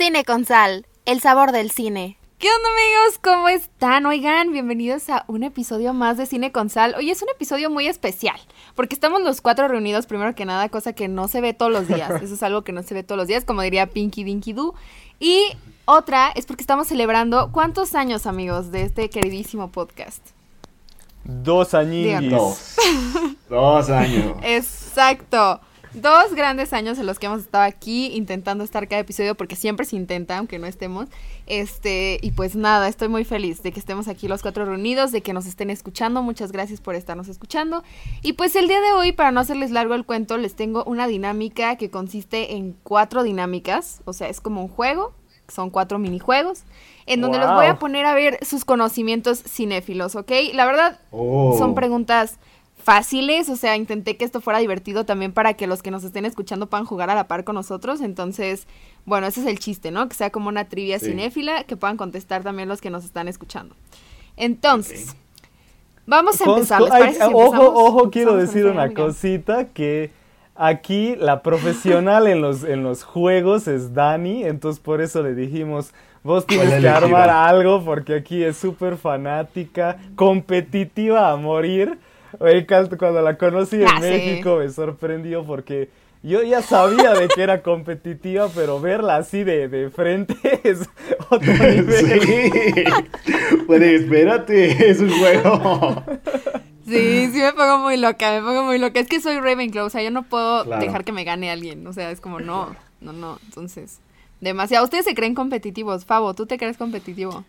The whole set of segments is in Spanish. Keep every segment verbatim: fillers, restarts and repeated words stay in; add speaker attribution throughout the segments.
Speaker 1: Cine con Sal, el sabor del cine.
Speaker 2: ¿Qué onda, amigos? ¿Cómo están? Oigan, bienvenidos a un episodio más de Cine con Sal. Hoy es un episodio muy especial, porque estamos los cuatro reunidos primero que nada, cosa que no se ve todos los días. Eso es algo que no se ve todos los días, como diría Pinky Dinky Doo. Y otra es porque estamos celebrando, ¿cuántos años, amigos, de este queridísimo podcast?
Speaker 3: Dos añitos.
Speaker 4: Dos. Dos años.
Speaker 2: Exacto. Dos grandes años en los que hemos estado aquí intentando estar cada episodio, porque siempre se intenta, aunque no estemos. Este, y pues nada, estoy muy feliz de que estemos aquí los cuatro reunidos, de que nos estén escuchando. Muchas gracias por estarnos escuchando. Y pues el día de hoy, para no hacerles largo el cuento, les tengo una dinámica que consiste en cuatro dinámicas. O sea, es como un juego, son cuatro minijuegos, en donde wow. los voy a poner a ver sus conocimientos cinéfilos, ¿ok? La verdad, oh. son preguntas fáciles, o sea, intenté que esto fuera divertido también para que los que nos estén escuchando puedan jugar a la par con nosotros. Entonces, bueno, ese es el chiste, ¿no? Que sea como una trivia sí. cinéfila, que puedan contestar también los que nos están escuchando. Entonces, okay. vamos a empezar. ¿Les parece
Speaker 3: Ay,
Speaker 2: si
Speaker 3: ojo,
Speaker 2: empezamos?
Speaker 3: ojo, quiero
Speaker 2: Empezamos
Speaker 3: decir una cosita, que aquí la profesional en los, en los juegos es Dani, entonces por eso le dijimos, vos tienes que armar algo, porque aquí es súper fanática, competitiva a morir. Oye, cuando la conocí en ah, México sí. me sorprendió porque yo ya sabía de que era competitiva, pero verla así de, de frente es otro nivel.
Speaker 4: Sí. Pues espérate, es un juego.
Speaker 2: Sí, sí me pongo muy loca, me pongo muy loca. Es que soy Ravenclaw, o sea, yo no puedo
Speaker 4: claro.
Speaker 2: dejar que me gane alguien, o sea, es como no, no, no, entonces, demasiado. ¿Ustedes se creen competitivos? Fabo, ¿tú te crees competitivo?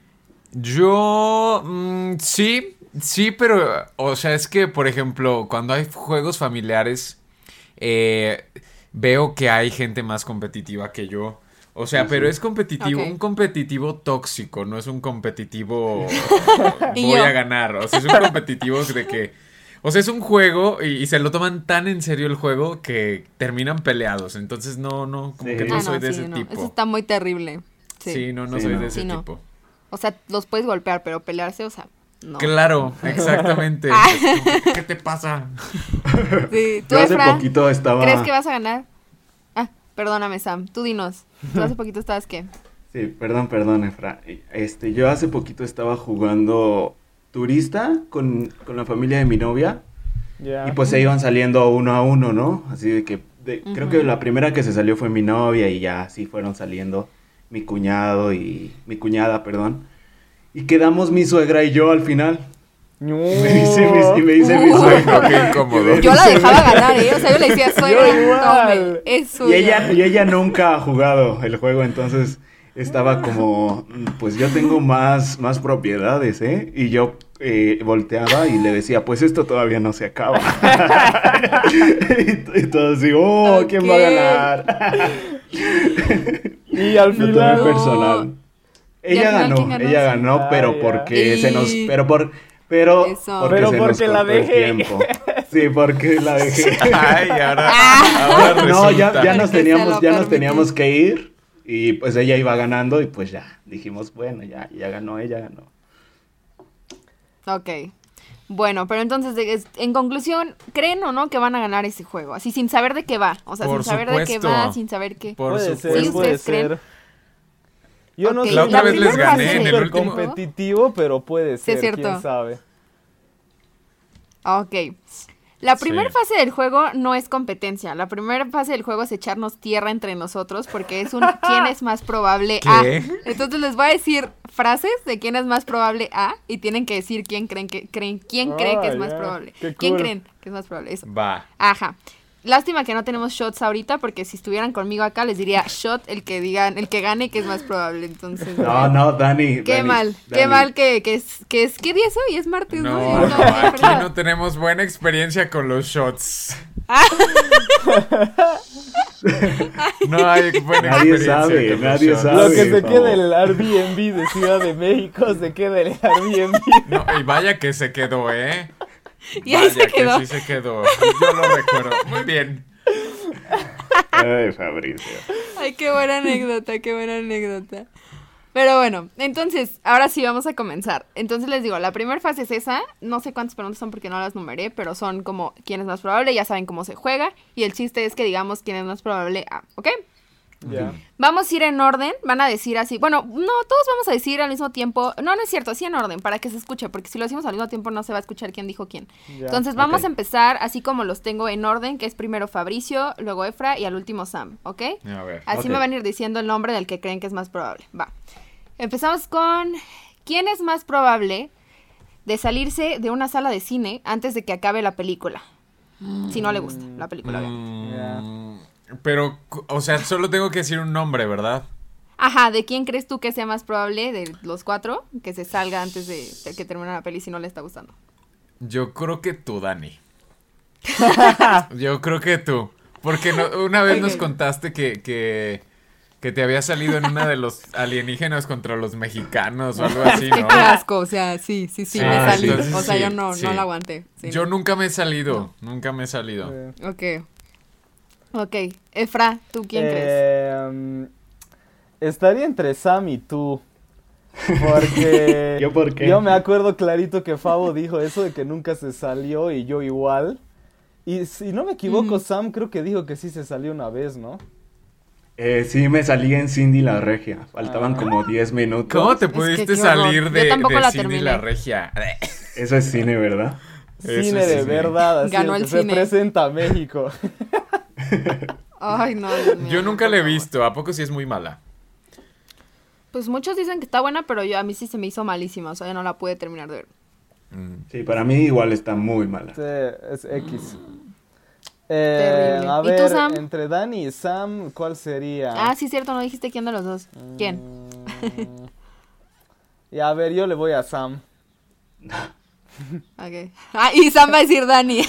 Speaker 5: Yo, mmm, sí, sí, pero, o sea, es que, por ejemplo, cuando hay juegos familiares, eh, veo que hay gente más competitiva que yo. O sea, sí, pero sí. es competitivo, okay. un competitivo tóxico, no es un competitivo voy a ganar. O sea, es un competitivo de que, o sea, es un juego y, y se lo toman tan en serio el juego que terminan peleados. Entonces, no, no, como sí. que no ah, soy no, de
Speaker 2: sí,
Speaker 5: ese
Speaker 2: no.
Speaker 5: tipo.
Speaker 2: Eso está muy terrible. Sí,
Speaker 5: sí no, no
Speaker 4: sí,
Speaker 5: soy
Speaker 4: no.
Speaker 5: de ese
Speaker 2: sí,
Speaker 5: tipo.
Speaker 2: No. O sea, los puedes golpear, pero pelearse, o sea, no.
Speaker 5: Claro, exactamente. ¿Qué, ¿Qué te pasa?
Speaker 2: Sí, tú,
Speaker 4: Yo hace
Speaker 2: Efra,
Speaker 4: poquito estaba...
Speaker 2: ¿crees que vas a ganar? Ah, perdóname, Sam, tú dinos. ¿Tú hace poquito estabas qué?
Speaker 4: Sí, perdón, perdón, Efra. Este, yo hace poquito estaba jugando turista con, con la familia de mi novia. Yeah. Y pues se iban saliendo uno a uno, ¿no? Así de que, de, uh-huh. creo que la primera que se salió fue mi novia y ya así fueron saliendo mi cuñado y mi cuñada, perdón. Y quedamos mi suegra y yo al final.
Speaker 3: No.
Speaker 4: Y me dice, mi, y me dice uh, mi suegra.
Speaker 5: Qué incómodo.
Speaker 2: Yo la dejaba ganar, ¿eh? O sea, yo le decía, suegra, tome, es suya.
Speaker 4: Y ella, y ella nunca ha jugado el juego, entonces estaba como, pues yo tengo más, más propiedades, ¿eh? Y yo eh, volteaba y le decía, pues esto todavía no se acaba. y, y todos digo, oh, okay. ¿quién va a ganar?
Speaker 3: Y al final...
Speaker 4: No personal. Ella ganó, ganó, ella ganó, ah, pero yeah. porque y... se nos, pero por, pero, porque
Speaker 3: pero
Speaker 4: se
Speaker 3: porque
Speaker 4: nos
Speaker 3: la dejé.
Speaker 4: El tiempo. Sí, porque la dejé.
Speaker 5: Ay, ahora, ahora
Speaker 4: no, ya, ya nos teníamos, ya nos teníamos que ir y pues ella iba ganando y pues ya dijimos, bueno, ya, ya ganó, ella ganó.
Speaker 2: Ok. Bueno, pero entonces, en conclusión, ¿creen o no que van a ganar ese juego? Así, sin saber de qué va. O sea,
Speaker 5: por
Speaker 2: sin saber
Speaker 5: supuesto.
Speaker 2: de qué va, sin saber qué.
Speaker 5: Por
Speaker 3: puede
Speaker 5: supuesto.
Speaker 3: ser, puede ser.
Speaker 2: ¿Creen?
Speaker 3: Yo no
Speaker 2: okay.
Speaker 3: sé.
Speaker 5: La otra vez les gané en el
Speaker 3: súper
Speaker 5: último.
Speaker 3: competitivo, pero puede ser,
Speaker 2: sí, es cierto.
Speaker 3: quién sabe.
Speaker 2: Ok. La primera
Speaker 5: sí.
Speaker 2: fase del juego no es competencia. La primera fase del juego es echarnos tierra entre nosotros porque es un quién es más probable a. Entonces les voy a decir frases de quién es más probable a y tienen que decir quién creen que creen quién oh, cree que es yeah. más probable.
Speaker 3: Cool.
Speaker 2: ¿Quién creen que es más probable? Eso.
Speaker 5: Va.
Speaker 2: Ajá. Lástima que no tenemos shots ahorita porque si estuvieran conmigo acá les diría shot el que digan, el que gane que es más probable. Entonces
Speaker 4: no, bueno. no, Dani.
Speaker 2: Qué
Speaker 4: Dani,
Speaker 2: mal,
Speaker 4: Dani.
Speaker 2: qué mal que, que es que es ¿qué día es hoy? Es martes, ¿no?
Speaker 5: No, no, aquí no tenemos buena experiencia con los shots. No hay buena
Speaker 4: nadie
Speaker 5: experiencia
Speaker 4: sabe,
Speaker 5: con
Speaker 4: nadie
Speaker 5: los shots.
Speaker 4: sabe.
Speaker 3: Lo que se
Speaker 4: no.
Speaker 3: queda en el Airbnb de Ciudad de México se queda en el Airbnb.
Speaker 5: No, y vaya que se quedó, ¿eh?
Speaker 2: Y ahí
Speaker 5: Vaya
Speaker 2: se quedó.
Speaker 5: que sí se quedó. Yo lo recuerdo. Muy bien.
Speaker 4: Ay, Fabricio.
Speaker 2: Ay, qué buena anécdota, qué buena anécdota. Pero bueno, entonces, ahora sí vamos a comenzar. Entonces les digo, la primera fase es esa. No sé cuántas preguntas son porque no las numeré, pero son como quién es más probable, ya saben cómo se juega. Y el chiste es que digamos quién es más probable a, ¿ok?
Speaker 3: Ya.
Speaker 2: Vamos a ir en orden, van a decir así, bueno, no, todos vamos a decir al mismo tiempo, no, no es cierto, así en orden, para que se escuche, porque si lo decimos al mismo tiempo no se va a escuchar quién dijo quién.
Speaker 3: Ya.
Speaker 2: Entonces vamos
Speaker 4: Ok.
Speaker 2: a empezar así como los tengo en orden, que es primero Fabricio, luego Efra y al último Sam, ¿ok?
Speaker 5: A ver.
Speaker 2: Así
Speaker 4: Ok.
Speaker 2: me van a ir diciendo el nombre del que creen que es más probable. Va. Empezamos con, ¿quién es más probable de salirse de una sala de cine antes de que acabe la película? Si no le gusta la película. obviamente.
Speaker 5: Mm, Pero, o sea, solo tengo que decir un nombre, ¿verdad?
Speaker 2: Ajá, ¿de quién crees tú que sea más probable de los cuatro que se salga antes de, de que termine la peli si no le está gustando?
Speaker 5: Yo creo que tú, Dani. Yo creo que tú. Porque no- una vez nos
Speaker 2: Ok.
Speaker 5: contaste que, que, que te había salido en una de los alienígenas contra los mexicanos o algo así,
Speaker 2: Qué
Speaker 5: ¿no?
Speaker 2: asco, o sea, sí, sí, sí,
Speaker 5: Sí,
Speaker 2: me salí.
Speaker 5: entonces
Speaker 2: O sea,
Speaker 5: sí,
Speaker 2: yo no,
Speaker 5: sí.
Speaker 2: no la aguanté. Sí,
Speaker 5: Yo
Speaker 2: no.
Speaker 5: nunca me he salido, nunca me he salido.
Speaker 3: Eh,
Speaker 2: Ok. Ok. Efra, ¿tú quién crees?
Speaker 3: eh, mm, estaría entre Sam y tú. Porque
Speaker 4: ¿Yo por qué?
Speaker 3: yo me acuerdo clarito que Fabo dijo eso de que nunca se salió y yo igual. Y si no me equivoco,
Speaker 2: Ujú.
Speaker 3: Sam creo que dijo que sí se salió una vez, ¿no?
Speaker 4: Eh, sí, me salí en Cindy la Regia. Faltaban
Speaker 3: Ah.
Speaker 4: como diez minutos.
Speaker 5: ¿Cómo te
Speaker 2: que
Speaker 5: pudiste
Speaker 2: qué horror.
Speaker 5: salir
Speaker 2: Yo
Speaker 5: de,
Speaker 2: tampoco
Speaker 5: de
Speaker 2: la
Speaker 5: Cindy
Speaker 2: terminé.
Speaker 5: la Regia?
Speaker 4: Eso es cine, ¿verdad?
Speaker 5: Eso
Speaker 3: Cine
Speaker 5: es
Speaker 3: de
Speaker 5: cine.
Speaker 3: verdad, así
Speaker 2: Ganó
Speaker 3: es,
Speaker 2: el cine.
Speaker 3: representa a México.
Speaker 2: Ay, no, Dios mío,
Speaker 5: Yo
Speaker 2: no,
Speaker 5: nunca
Speaker 2: por
Speaker 5: la he
Speaker 2: favor.
Speaker 5: visto, ¿a poco sí es muy mala?
Speaker 2: Pues muchos dicen que está buena, pero yo a mí sí se me hizo malísima, o sea, yo no la pude terminar de ver.
Speaker 5: Mm.
Speaker 4: Sí, para mí igual está muy mala.
Speaker 3: Sí, es X. Eh,
Speaker 2: Terrible.
Speaker 3: a
Speaker 2: ¿Y tú,
Speaker 3: ver,
Speaker 2: Sam?
Speaker 3: entre Dani y Sam, ¿cuál sería?
Speaker 2: Ah, sí, cierto, no dijiste quién de los dos. ¿Quién?
Speaker 3: Mm, y a ver, yo le voy a Sam.
Speaker 2: Ok. Ah, y Sam va a decir Dani.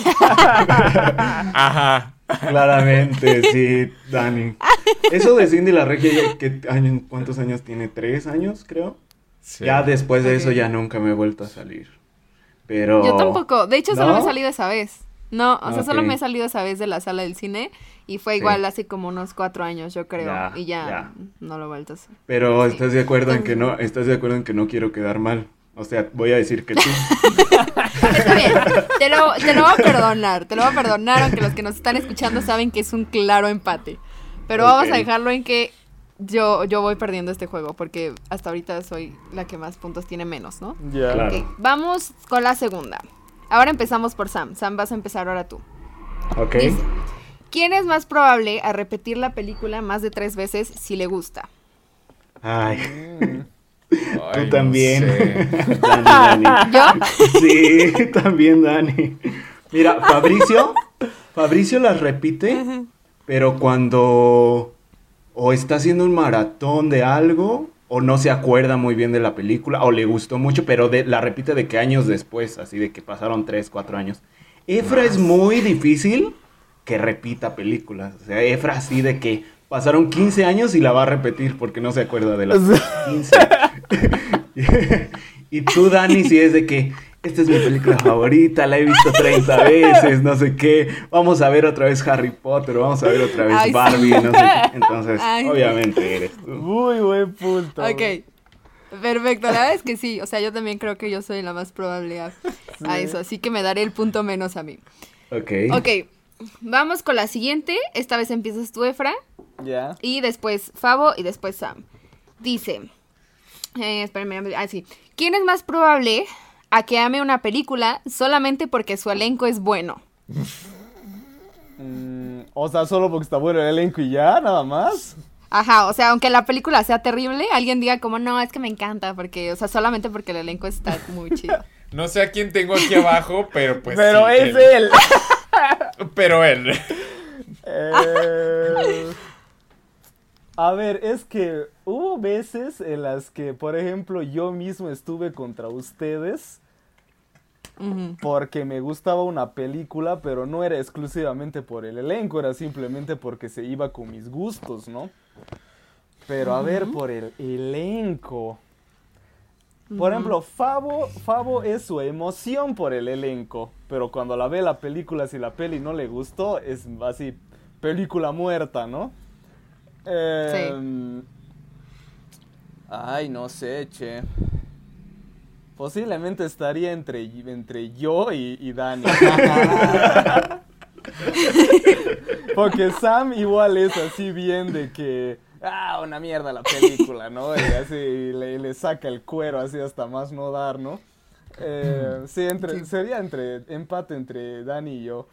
Speaker 5: Ajá.
Speaker 4: Claramente, sí, Dani. Eso de Cindy la Regia, ya ¿qué año- ¿cuántos años tiene? ¿Tres años, creo?
Speaker 5: Sí.
Speaker 4: Ya después de
Speaker 2: Ok.
Speaker 4: eso ya nunca me he vuelto a salir. Pero...
Speaker 2: Yo tampoco. De hecho, solo
Speaker 4: ¿No?
Speaker 2: me he salido esa vez. No, o sea,
Speaker 4: Ok.
Speaker 2: solo me he salido esa vez de la sala del cine. Y fue
Speaker 4: Sí.
Speaker 2: igual hace como unos cuatro años, yo creo.
Speaker 4: Ya,
Speaker 2: y ya,
Speaker 4: ya.
Speaker 2: no lo he vuelto a hacer.
Speaker 4: Pero
Speaker 2: Sí.
Speaker 4: estás de acuerdo en que no,
Speaker 2: Entonces-
Speaker 4: estás de acuerdo en que no quiero quedar mal. O sea, voy a decir que tú.
Speaker 2: Está bien, te lo, te lo voy a perdonar, te lo voy a perdonar, aunque los que nos están escuchando saben que es un claro empate. Pero
Speaker 4: Ok.
Speaker 2: vamos a dejarlo en que yo, yo voy perdiendo este juego, porque hasta ahorita soy la que más puntos tiene menos, ¿no?
Speaker 3: Ya.
Speaker 4: Claro.
Speaker 2: Ok, vamos con la segunda. Ahora empezamos por Sam. Sam, vas a empezar ahora tú.
Speaker 4: Ok.
Speaker 2: Dice, ¿quién es más probable a repetir la película más de tres veces si le gusta?
Speaker 4: Ay,
Speaker 3: Mm,
Speaker 5: Ay,
Speaker 4: tú
Speaker 5: no
Speaker 4: también.
Speaker 5: sé.
Speaker 4: Dani, Dani.
Speaker 2: ¿Yo?
Speaker 4: Sí, también Dani. Mira, Fabricio, Fabricio las repite, pero cuando o está haciendo un maratón de algo, o no se acuerda muy bien de la película, o le gustó mucho, pero de- la repite de que años después, así de que pasaron tres, cuatro años. Efra es muy difícil que repita películas. O sea, Efra así de que pasaron quince años y la va a repetir porque no se acuerda de las quince. Y tú, Dani, si es de que esta es mi película favorita, la he visto treinta veces, no sé qué. Vamos a ver otra vez Harry Potter, vamos a ver otra vez
Speaker 2: Ay, sí.
Speaker 4: Barbie, no sé qué. Entonces,
Speaker 2: Ay.
Speaker 4: obviamente eres tú.
Speaker 3: muy buen punto.
Speaker 2: Ok, perfecto, la verdad es que sí, o sea, yo también creo que yo soy la más probable a, a eso, así que me daré el punto menos a mí.
Speaker 4: Ok.
Speaker 2: Ok, vamos con la siguiente, esta vez empiezas tú, Efra,
Speaker 3: Ya.
Speaker 2: y después Fabo y después Sam. Dice, eh, espérenme, ah, sí, ¿quién es más probable a que ame una película solamente porque su elenco es bueno?
Speaker 3: Mm, o sea, solo porque está bueno el elenco y ya, nada más.
Speaker 2: Ajá, o sea, aunque la película sea terrible, alguien diga como, no, es que me encanta, porque, o sea, solamente porque el elenco está muy chido.
Speaker 5: No sé a quién tengo aquí abajo, pero pues
Speaker 3: Pero
Speaker 5: sí,
Speaker 3: es
Speaker 5: él.
Speaker 3: él.
Speaker 5: Pero él.
Speaker 3: Eh, a ver, es que hubo veces en las que, por ejemplo, yo mismo estuve contra ustedes
Speaker 2: Ujú.
Speaker 3: porque me gustaba una película, pero no era exclusivamente por el elenco, era simplemente porque se iba con mis gustos, ¿no? Pero a ver, por el elenco. Por ejemplo, Fabo, Fabo es su emoción por el elenco, pero cuando la ve la película, si la peli no le gustó, es así, película muerta, ¿no? Eh, ay, no sé, che. Posiblemente estaría entre, entre yo y, y Dani. Porque Sam igual es así bien de que, ah, una mierda la película, ¿no? Y así le, le saca el cuero así hasta más no dar, ¿no? Eh, sí, entre, sería entre empate entre Dani y yo.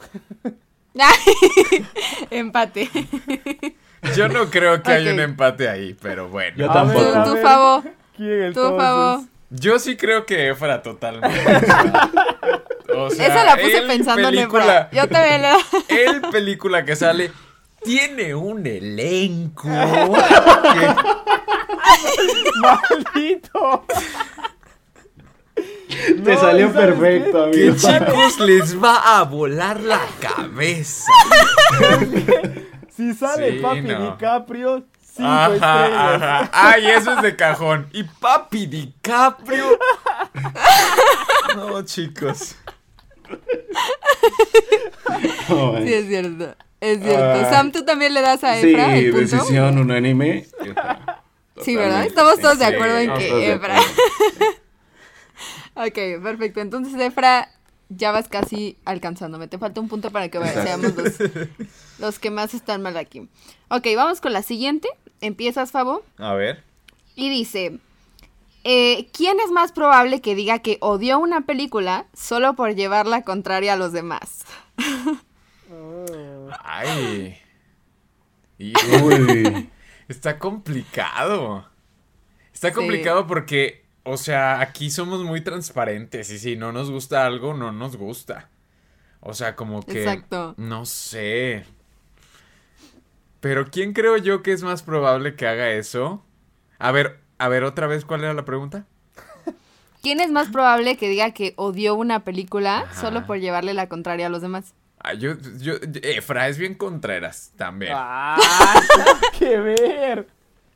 Speaker 2: Empate.
Speaker 5: Yo no creo que
Speaker 2: Ok.
Speaker 5: haya un empate ahí, pero bueno.
Speaker 4: Yo
Speaker 3: A
Speaker 4: tampoco.
Speaker 3: ver, a
Speaker 2: Tu
Speaker 3: ver,
Speaker 2: favor.
Speaker 3: ¿quién
Speaker 2: Tu
Speaker 3: entonces?
Speaker 2: favor.
Speaker 5: Yo sí creo que Efra totalmente. O sea,
Speaker 2: Esa la puse
Speaker 5: él
Speaker 2: pensando
Speaker 5: película,
Speaker 2: en Efra. Yo también la...
Speaker 5: El película que sale tiene un elenco. que-
Speaker 3: ¡Maldito!
Speaker 4: Te
Speaker 3: No,
Speaker 4: salió
Speaker 3: ¿y sabes
Speaker 4: perfecto,
Speaker 3: qué?
Speaker 5: Que
Speaker 4: amigo.
Speaker 5: chicos les va a volar la cabeza.
Speaker 3: Si sale
Speaker 5: Sí,
Speaker 3: Papi
Speaker 5: no.
Speaker 3: DiCaprio, cinco
Speaker 5: Ajá,
Speaker 3: estrellas.
Speaker 5: ajá. Ay, eso es de cajón. Y Papi DiCaprio. No, chicos.
Speaker 4: No, man.
Speaker 2: Sí, es cierto. Es cierto.
Speaker 4: Ah.
Speaker 2: Sam, ¿tú también le das a
Speaker 4: Sí,
Speaker 2: Efra el punto?
Speaker 4: decisión unánime. Efra.
Speaker 2: Sí, ¿verdad?
Speaker 4: Totalmente.
Speaker 2: Estamos todos de
Speaker 4: Sí,
Speaker 2: acuerdo en
Speaker 4: estamos
Speaker 2: que
Speaker 4: todos de
Speaker 2: Efra.
Speaker 4: acuerdo.
Speaker 2: Ok, perfecto. Entonces, Efra, ya vas casi alcanzándome. Te falta un punto para que
Speaker 4: Exacto.
Speaker 2: seamos los, los que más están mal aquí. Ok, vamos con la siguiente. Empiezas, Fabo.
Speaker 5: A ver.
Speaker 2: Y dice, eh, ¿quién es más probable que diga que odió una película solo por llevar la contraria a los demás?
Speaker 5: Ay.
Speaker 4: Uy.
Speaker 5: Híjole. Está complicado. Está
Speaker 2: Sí.
Speaker 5: complicado porque, o sea, aquí somos muy transparentes y si no nos gusta algo, no nos gusta. O sea, como que...
Speaker 2: Exacto.
Speaker 5: No sé. Pero ¿quién creo yo que es más probable que haga eso? A ver, a ver, otra vez, ¿cuál era la pregunta?
Speaker 2: ¿Quién es más probable que diga que odió una película
Speaker 5: Ajá.
Speaker 2: solo por llevarle la contraria a los demás?
Speaker 5: Ah, yo, yo, Efra es bien Contreras también.
Speaker 3: ¡Ah! ¡Qué ver!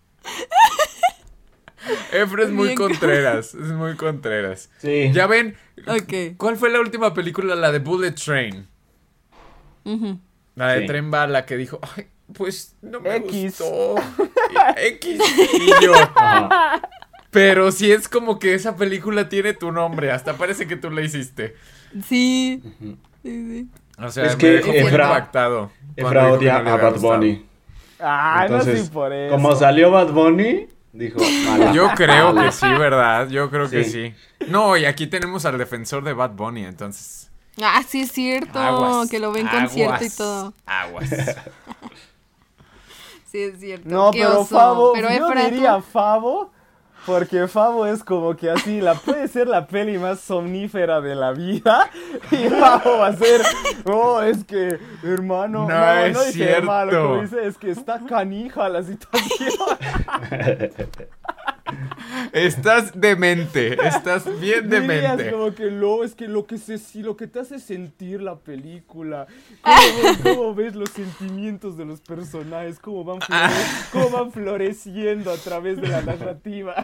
Speaker 5: Efra es muy
Speaker 2: Bien.
Speaker 5: Contreras, es muy Contreras.
Speaker 4: Sí.
Speaker 5: Ya ven,
Speaker 2: Ok.
Speaker 5: ¿cuál fue la última película? La de Bullet Train.
Speaker 2: Ujú.
Speaker 5: La de
Speaker 4: Sí.
Speaker 5: Tren Bala que dijo, ay, pues no me
Speaker 3: X.
Speaker 5: gustó. X. Y yo,
Speaker 4: Ajá.
Speaker 5: pero si es como que esa película tiene tu nombre, hasta parece que tú la hiciste.
Speaker 2: Sí.
Speaker 4: Ujú.
Speaker 2: Sí, sí.
Speaker 5: O sea,
Speaker 4: Es
Speaker 5: me
Speaker 4: que
Speaker 5: dejó muy
Speaker 4: Efra-
Speaker 5: impactado. cuando
Speaker 4: Efra
Speaker 5: dijo que
Speaker 4: odia
Speaker 5: no le
Speaker 4: a
Speaker 5: había
Speaker 4: Bad
Speaker 5: gustado.
Speaker 4: Bunny.
Speaker 3: ¡Ah, no
Speaker 4: Entonces,
Speaker 3: sí por eso!
Speaker 4: como salió Bad Bunny, dijo, mala.
Speaker 5: Yo creo
Speaker 4: Mala.
Speaker 5: que sí, ¿verdad? Yo creo que
Speaker 4: Sí.
Speaker 5: sí. No, y aquí tenemos al defensor de Bad Bunny, entonces.
Speaker 2: Ah, sí es cierto.
Speaker 5: Aguas,
Speaker 2: que lo ven en
Speaker 5: aguas,
Speaker 2: concierto y todo.
Speaker 5: Aguas.
Speaker 2: Sí es cierto.
Speaker 3: No,
Speaker 2: Qué
Speaker 3: pero
Speaker 2: oso.
Speaker 3: Favo,
Speaker 2: Pero
Speaker 3: yo
Speaker 2: Efra, tú-
Speaker 3: diría Favo, porque Favo es como que así, la puede ser la peli más somnífera de la vida, y Favo va a ser, oh, es que, hermano,
Speaker 5: No
Speaker 3: no,
Speaker 5: es
Speaker 3: no dice
Speaker 5: cierto.
Speaker 3: hermano, como dice, es que está canija la situación.
Speaker 5: Estás demente, estás bien
Speaker 3: Dirías
Speaker 5: demente.
Speaker 3: como que lo, es que lo que se, si lo que te hace sentir la película, cómo, ves- cómo ves los sentimientos de los personajes, cómo van, flore- cómo van floreciendo a través de la narrativa.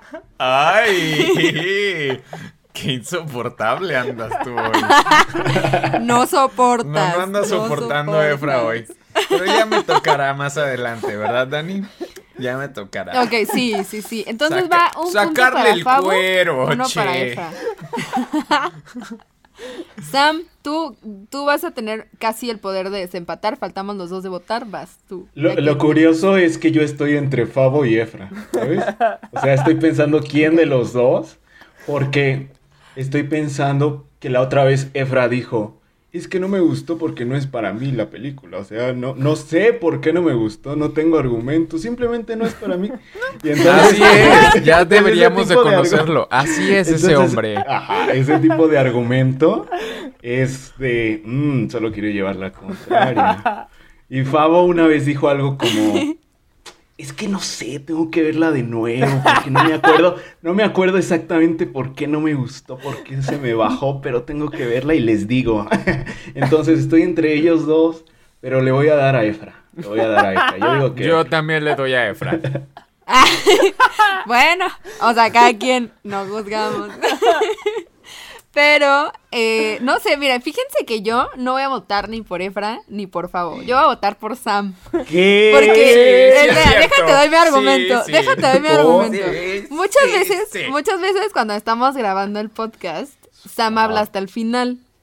Speaker 5: Ay, qué insoportable andas tú hoy.
Speaker 2: No soportas.
Speaker 5: No, no andas soportando a Efra hoy. Pero ya me tocará más adelante, ¿verdad, Dani? Ya me tocará.
Speaker 2: Ok, sí, sí, sí. Entonces
Speaker 5: Saca-
Speaker 2: va un
Speaker 5: sacarle
Speaker 2: punto para
Speaker 5: el
Speaker 2: Favo,
Speaker 5: cuero,
Speaker 2: uno
Speaker 5: che.
Speaker 2: para Efra. Sam, tú, tú vas a tener casi el poder de desempatar. Faltamos los dos de votar. Vas tú.
Speaker 4: Lo,
Speaker 2: Ya que-
Speaker 4: lo curioso es que yo estoy entre Favo y Efra, ¿sabes? O sea, estoy pensando quién de los dos, porque estoy pensando que la otra vez Efra dijo, es que no me gustó porque no es para mí la película, o sea, no, no sé por qué no me gustó, no tengo argumentos, simplemente no es para mí. Y
Speaker 5: Así es, ya
Speaker 4: ese
Speaker 5: deberíamos de
Speaker 4: tipo de
Speaker 5: conocerlo. Así es ese
Speaker 4: Entonces,
Speaker 5: hombre.
Speaker 4: Ajá, ese tipo de argumento es de, "Mm, solo quiero llevar la contraria". Y Favo una vez dijo algo como, es que no sé, tengo que verla de nuevo, porque no me acuerdo, no me acuerdo exactamente por qué no me gustó, por qué se me bajó, pero tengo que verla y les digo. Entonces estoy entre ellos dos, pero le voy a dar a Efra, le voy a dar a Efra. Yo digo que
Speaker 5: Yo también le doy a Efra.
Speaker 2: Bueno, o sea, cada quien nos juzgamos. Pero, eh, no sé, mira, fíjense que yo no voy a votar ni por Efra ni por Favo. Yo voy a votar por Sam.
Speaker 4: ¿Qué?
Speaker 2: Porque,
Speaker 5: Sí, sí es
Speaker 2: espera,
Speaker 5: cierto.
Speaker 2: déjate doy mi argumento,
Speaker 5: Sí, sí.
Speaker 2: déjate doy mi
Speaker 4: Oh,
Speaker 2: argumento.
Speaker 5: sí,
Speaker 2: Muchas
Speaker 5: sí,
Speaker 2: veces,
Speaker 5: sí.
Speaker 2: muchas veces cuando estamos grabando el podcast, Sam habla hasta el final.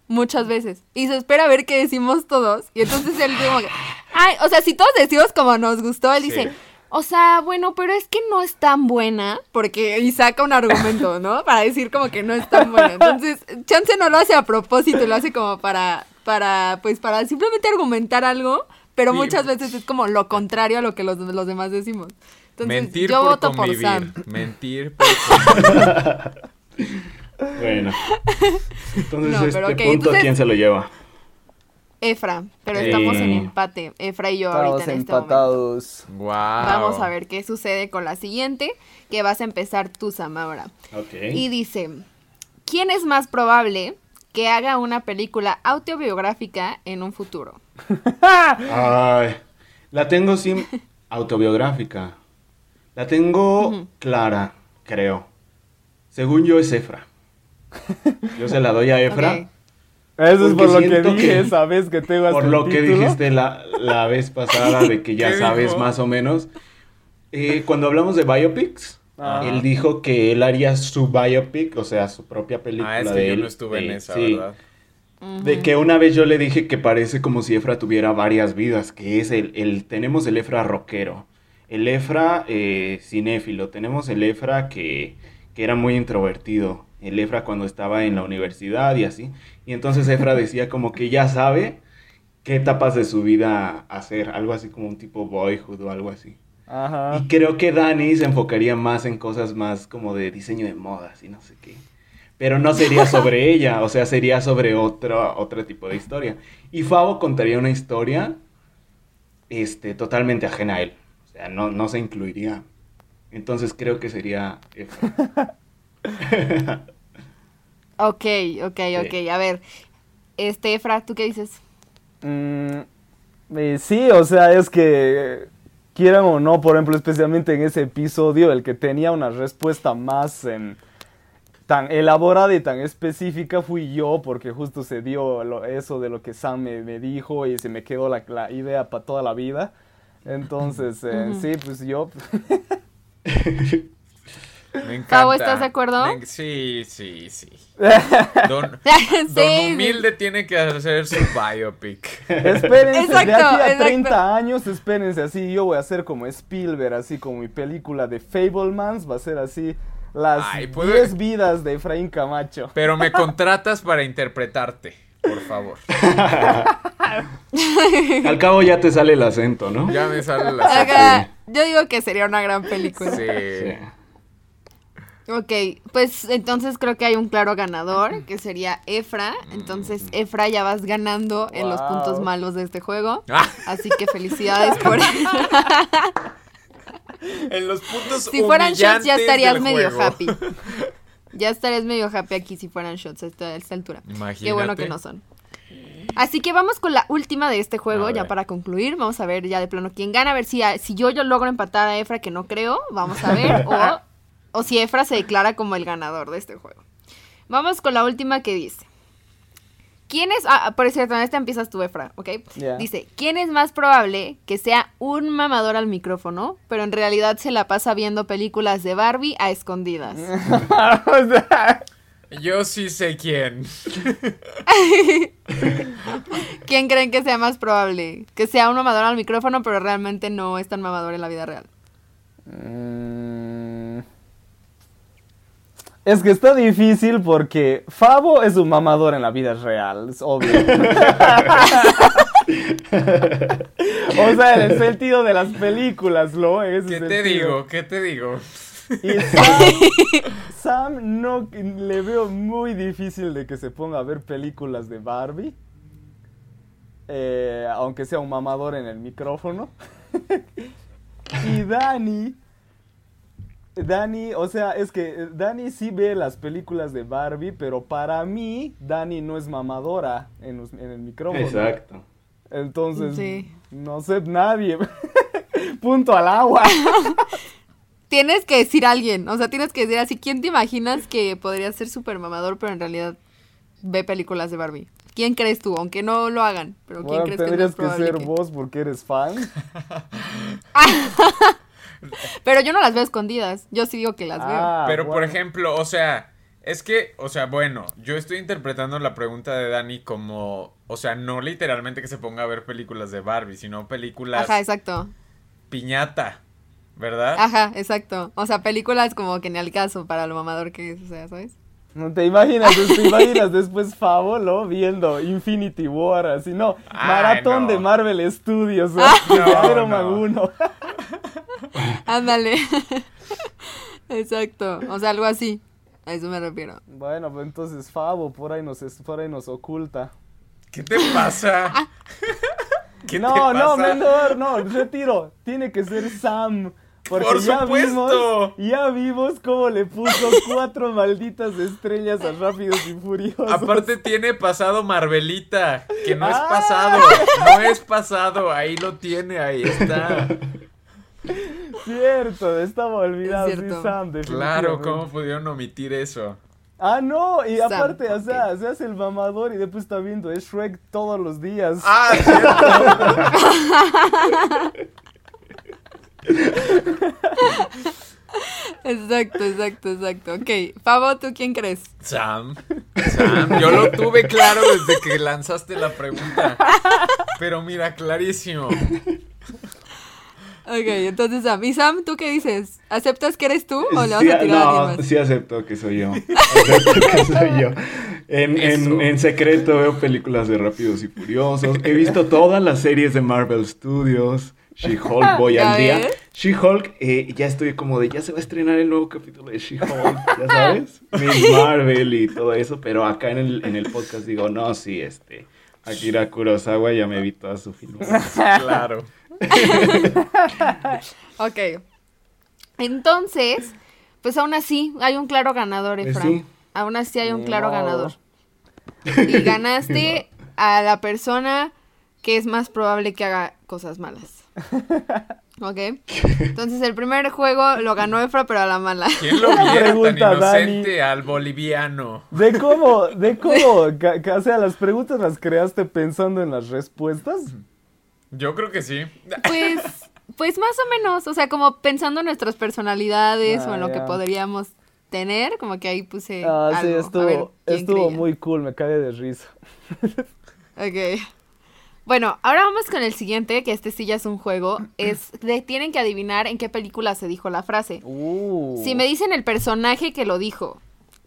Speaker 2: muchas veces. Y se espera a ver qué decimos todos. Y entonces él dice como que, ay, o sea, si todos decimos como nos gustó, él dice,
Speaker 4: Sí.
Speaker 2: o sea, bueno, pero es que no es tan buena, porque, y saca un argumento, ¿no? Para decir como que no es tan buena. Entonces, chance no lo hace a propósito, lo hace como para, para, pues, para simplemente argumentar algo, pero
Speaker 5: Sí.
Speaker 2: muchas veces es como lo contrario a lo que los, los demás decimos. Entonces,
Speaker 5: Mentir
Speaker 2: yo
Speaker 5: por
Speaker 2: voto por
Speaker 5: convivir.
Speaker 2: Sam.
Speaker 5: Mentir por convivir.
Speaker 4: Bueno. Entonces,
Speaker 2: No,
Speaker 4: este
Speaker 2: pero ok,
Speaker 4: punto,
Speaker 2: entonces-
Speaker 4: ¿quién se lo lleva?
Speaker 2: Efra, pero estamos en
Speaker 4: Eh.
Speaker 2: empate. Efra y yo
Speaker 3: Estamos
Speaker 2: ahorita en este momento.
Speaker 3: empatados.
Speaker 5: Wow.
Speaker 2: Vamos a ver qué sucede con la siguiente, que vas a empezar tú, Sam, ahora.
Speaker 4: Ok.
Speaker 2: Y dice, ¿quién es más probable que haga una película autobiográfica en un futuro?
Speaker 4: Ay, la tengo sim autobiográfica. La tengo
Speaker 2: Ujú.
Speaker 4: clara, creo. Según yo es Efra. Yo se la doy a Efra.
Speaker 2: Ok.
Speaker 3: Eso es
Speaker 4: Porque
Speaker 3: por lo que
Speaker 4: siento
Speaker 3: dije
Speaker 4: que-
Speaker 3: esa vez que tengo hasta
Speaker 4: Por
Speaker 3: el
Speaker 4: lo que
Speaker 3: título.
Speaker 4: dijiste la, la vez pasada de que ya
Speaker 5: ¿Qué
Speaker 4: sabes
Speaker 5: dijo?
Speaker 4: más o menos. Eh, cuando hablamos de biopics,
Speaker 3: Ah.
Speaker 4: él dijo que él haría su biopic, o sea, su propia película
Speaker 5: Ah, es
Speaker 4: de
Speaker 5: que yo
Speaker 4: él.
Speaker 5: no estuve en
Speaker 4: Eh,
Speaker 5: esa,
Speaker 4: sí.
Speaker 5: ¿verdad?
Speaker 4: De que una vez yo le dije que parece como si Efra tuviera varias vidas, que es el, el tenemos el Efra rockero, el Efra eh, cinéfilo, tenemos el Efra que, que era muy introvertido, el Efra cuando estaba en la universidad y así, y entonces Efra decía como que ya sabe qué etapas de su vida hacer, algo así como un tipo Boyhood o algo así.
Speaker 3: Ajá.
Speaker 4: Y creo que Dani se enfocaría más en cosas más como de diseño de modas y no sé qué. Pero no sería sobre ella, o sea, sería sobre otro, otro tipo de historia. Y Fabo contaría una historia este, totalmente ajena a él. O sea, no, no se incluiría. Entonces creo que sería Efra.
Speaker 2: Ok, ok, ok. A ver, este, Efra, ¿tú qué dices?
Speaker 3: Mm, eh, sí, o sea, es que quieran o no, por ejemplo, especialmente en ese episodio, el que tenía una respuesta más en, tan elaborada y tan específica fui yo, porque justo se dio lo- eso de lo que Sam me, me dijo y se me quedó la, la idea para toda la vida. Entonces, eh,
Speaker 2: Ujú.
Speaker 3: sí, pues yo...
Speaker 5: Me encanta.
Speaker 2: Pavo, ¿estás de acuerdo?
Speaker 5: Me- sí, sí, sí. Don,
Speaker 2: Sí,
Speaker 5: Don
Speaker 2: sí.
Speaker 5: Humilde tiene que hacer su biopic.
Speaker 3: Espérense,
Speaker 2: Exacto,
Speaker 3: de aquí a
Speaker 2: exacto.
Speaker 3: treinta años, espérense así, yo voy a hacer como Spielberg, así como mi película de Fablemans, va a ser así, las
Speaker 5: Ay, ¿puedo-
Speaker 3: diez vidas de Efraín Camacho.
Speaker 5: Pero me contratas para interpretarte, por favor.
Speaker 4: Al cabo ya te sale el acento, ¿no?
Speaker 5: Ya me sale la
Speaker 2: Acá, yo digo que sería una gran película.
Speaker 5: Sí.
Speaker 4: Sí.
Speaker 2: Ok, pues entonces creo que hay un claro ganador, que sería Efra. Entonces, Efra, ya vas ganando en los
Speaker 3: Wow.
Speaker 2: puntos malos de este juego.
Speaker 5: Ah,
Speaker 2: Así que felicidades por eso.
Speaker 5: en los puntos
Speaker 2: Si fueran shots, ya
Speaker 5: humillantes
Speaker 2: estarías
Speaker 5: del
Speaker 2: medio
Speaker 5: juego.
Speaker 2: happy. Ya estarías medio happy aquí si fueran shots a esta, a esta altura.
Speaker 5: Imagínate.
Speaker 2: Qué bueno que no son. Así que vamos con la última de este juego,
Speaker 5: A
Speaker 2: ya
Speaker 5: ver.
Speaker 2: para concluir. Vamos a ver ya de plano quién gana. A ver si, si yo, yo logro empatar a Efra, que no creo. Vamos a ver. O, o si Efra se declara como el ganador de este juego. Vamos con la última que dice. ¿Quién es...? Ah, por cierto, en esta empiezas tú, Efra, ¿ok?
Speaker 3: Ya.
Speaker 2: Dice, ¿quién es más probable que sea un mamador al micrófono, pero en realidad se la pasa viendo películas de Barbie a escondidas?
Speaker 3: O sea,
Speaker 5: Yo sí sé quién.
Speaker 2: ¿Quién creen que sea más probable? Que sea un mamador al micrófono, pero realmente no es tan mamador en la vida real.
Speaker 3: mm, es que está difícil porque Fabo es un mamador en la vida real, es obvio. O sea, en el sentido de las películas, ¿no? En ese
Speaker 5: ¿Qué te
Speaker 3: sentido.
Speaker 5: digo? ¿Qué te digo?
Speaker 3: Y Sam, Sam no le veo muy difícil de que se ponga a ver películas de Barbie. Eh, aunque sea un mamador en el micrófono. Y Dani. Dani, o sea, es que Dani sí ve las películas de Barbie, pero para mí, Dani no es mamadora en, los- en el micrófono.
Speaker 4: Exacto.
Speaker 3: Entonces,
Speaker 2: Sí.
Speaker 3: no sé, nadie. Punto al agua.
Speaker 2: Tienes que decir a alguien, o sea, tienes que decir así, ¿quién te imaginas que podría ser súper mamador, pero en realidad ve películas de Barbie? ¿Quién crees tú? Aunque no lo hagan, pero ¿quién
Speaker 3: Bueno,
Speaker 2: crees que es
Speaker 3: tendrías
Speaker 2: más
Speaker 3: que,
Speaker 2: probable
Speaker 3: ser
Speaker 2: que-
Speaker 3: vos porque eres fan.
Speaker 2: Pero yo no las veo escondidas, yo sí digo que las veo.
Speaker 3: Ah,
Speaker 5: Pero por
Speaker 3: bueno.
Speaker 5: ejemplo, o sea, Es que, o sea, bueno, yo estoy interpretando la pregunta de Dani como, o sea, no literalmente que se ponga a ver películas de Barbie, sino películas...
Speaker 2: Ajá, exacto.
Speaker 5: Piñata, ¿verdad?
Speaker 2: Ajá, exacto. O sea, películas como que ni al caso para lo mamador que es, o sea, ¿sabes?
Speaker 3: No te imaginas, te imaginas después Favo, ¿no? Viendo Infinity War, así, no,
Speaker 5: Ay,
Speaker 3: maratón
Speaker 5: no.
Speaker 3: de Marvel Studios, ¿no?
Speaker 2: Ah.
Speaker 3: De
Speaker 5: No,
Speaker 3: Iron Man
Speaker 5: no.
Speaker 3: uno.
Speaker 2: Ándale. Exacto. O sea, algo así. A eso me refiero.
Speaker 3: Bueno, pues entonces Favo por ahí nos, es- por ahí nos oculta.
Speaker 5: ¿Qué te pasa? ¿Qué
Speaker 3: no,
Speaker 5: te
Speaker 3: no,
Speaker 5: pasa?
Speaker 3: menor, no, retiro. Tiene que ser Sam. Porque
Speaker 5: ¡Por
Speaker 3: ya
Speaker 5: supuesto!
Speaker 3: vimos, ya vimos cómo le puso cuatro malditas estrellas a Rápidos y Furiosos.
Speaker 5: Aparte tiene pasado Marvelita, que no es
Speaker 3: Ah.
Speaker 5: pasado, no es pasado, ahí lo tiene, ahí está.
Speaker 3: Cierto, estaba olvidado,
Speaker 2: Es
Speaker 3: sí,
Speaker 2: cierto.
Speaker 3: Sam,
Speaker 5: Claro,
Speaker 3: definitivamente.
Speaker 5: ¿cómo pudieron omitir eso?
Speaker 3: Ah, no, y
Speaker 2: Sam,
Speaker 3: aparte, o sea,
Speaker 2: ok.
Speaker 3: se hace el mamador y después está viendo Shrek todos los días.
Speaker 5: Ah, cierto.
Speaker 2: Exacto, exacto, exacto. Ok, Pavo, ¿tú quién crees?
Speaker 5: Sam, Sam, yo lo tuve claro desde que lanzaste la pregunta. Pero mira, clarísimo.
Speaker 2: Ok, entonces Sam. ¿Y Sam, tú qué dices? ¿Aceptas que eres tú o le vas
Speaker 4: Sí,
Speaker 2: a tirar a
Speaker 4: no,
Speaker 2: alguien más?
Speaker 4: sí acepto que soy yo. Acepto que soy yo. En,
Speaker 5: Eso.
Speaker 4: en, en secreto veo películas de Rápidos y Furiosos. He visto todas las series de Marvel Studios. She-Hulk voy
Speaker 2: ¿Ya
Speaker 4: al día.
Speaker 2: ves?
Speaker 4: She-Hulk, eh, ya estoy como de, ya se va a estrenar el nuevo capítulo de She-Hulk, ya sabes. Miss Marvel y todo eso, pero acá en el, en el podcast digo, no, sí, este, Akira Kurosawa ya me vi toda su filmografía.
Speaker 5: Claro.
Speaker 2: Ok. Entonces, pues aún así hay un claro ganador,
Speaker 4: Pues
Speaker 2: Efra.
Speaker 4: sí.
Speaker 2: Aún así hay un
Speaker 3: Ni
Speaker 2: claro
Speaker 3: modo.
Speaker 2: ganador. Y ganaste a la persona que es más probable que haga cosas malas. ¿Ok? Entonces el primer juego lo ganó Efra, pero a la mala.
Speaker 5: ¿Quién lo viera tan
Speaker 3: Pregunta,
Speaker 5: inocente al boliviano?
Speaker 3: De cómo, de cómo, ca- ca- o sea, las preguntas las creaste pensando en las respuestas.
Speaker 5: Yo creo que sí.
Speaker 2: Pues, pues más o menos, o sea, como pensando en nuestras personalidades
Speaker 3: Ah,
Speaker 2: o en lo
Speaker 3: ya.
Speaker 2: que podríamos tener, como que ahí puse
Speaker 3: Ah, sí,
Speaker 2: algo. A ver,
Speaker 3: estuvo,
Speaker 2: ¿quién
Speaker 3: estuvo
Speaker 2: creía?
Speaker 3: muy cool, me cagué de risa.
Speaker 2: Ok. Bueno, ahora vamos con el siguiente, que este sí ya es un juego. Es de, tienen que adivinar en qué película se dijo la frase.
Speaker 3: Uh.
Speaker 2: Si me dicen el personaje que lo dijo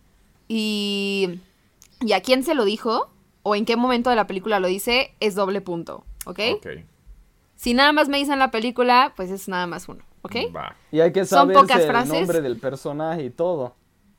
Speaker 2: y, y a quién se lo dijo o en qué momento de la película lo dice, es doble punto, ¿ok?
Speaker 5: Ok.
Speaker 2: Si nada más me dicen la película, pues es nada más uno, ¿ok?
Speaker 5: Va.
Speaker 3: Y hay que
Speaker 2: Son
Speaker 3: saberse
Speaker 2: pocas
Speaker 3: el
Speaker 2: frases.
Speaker 3: nombre del personaje y todo.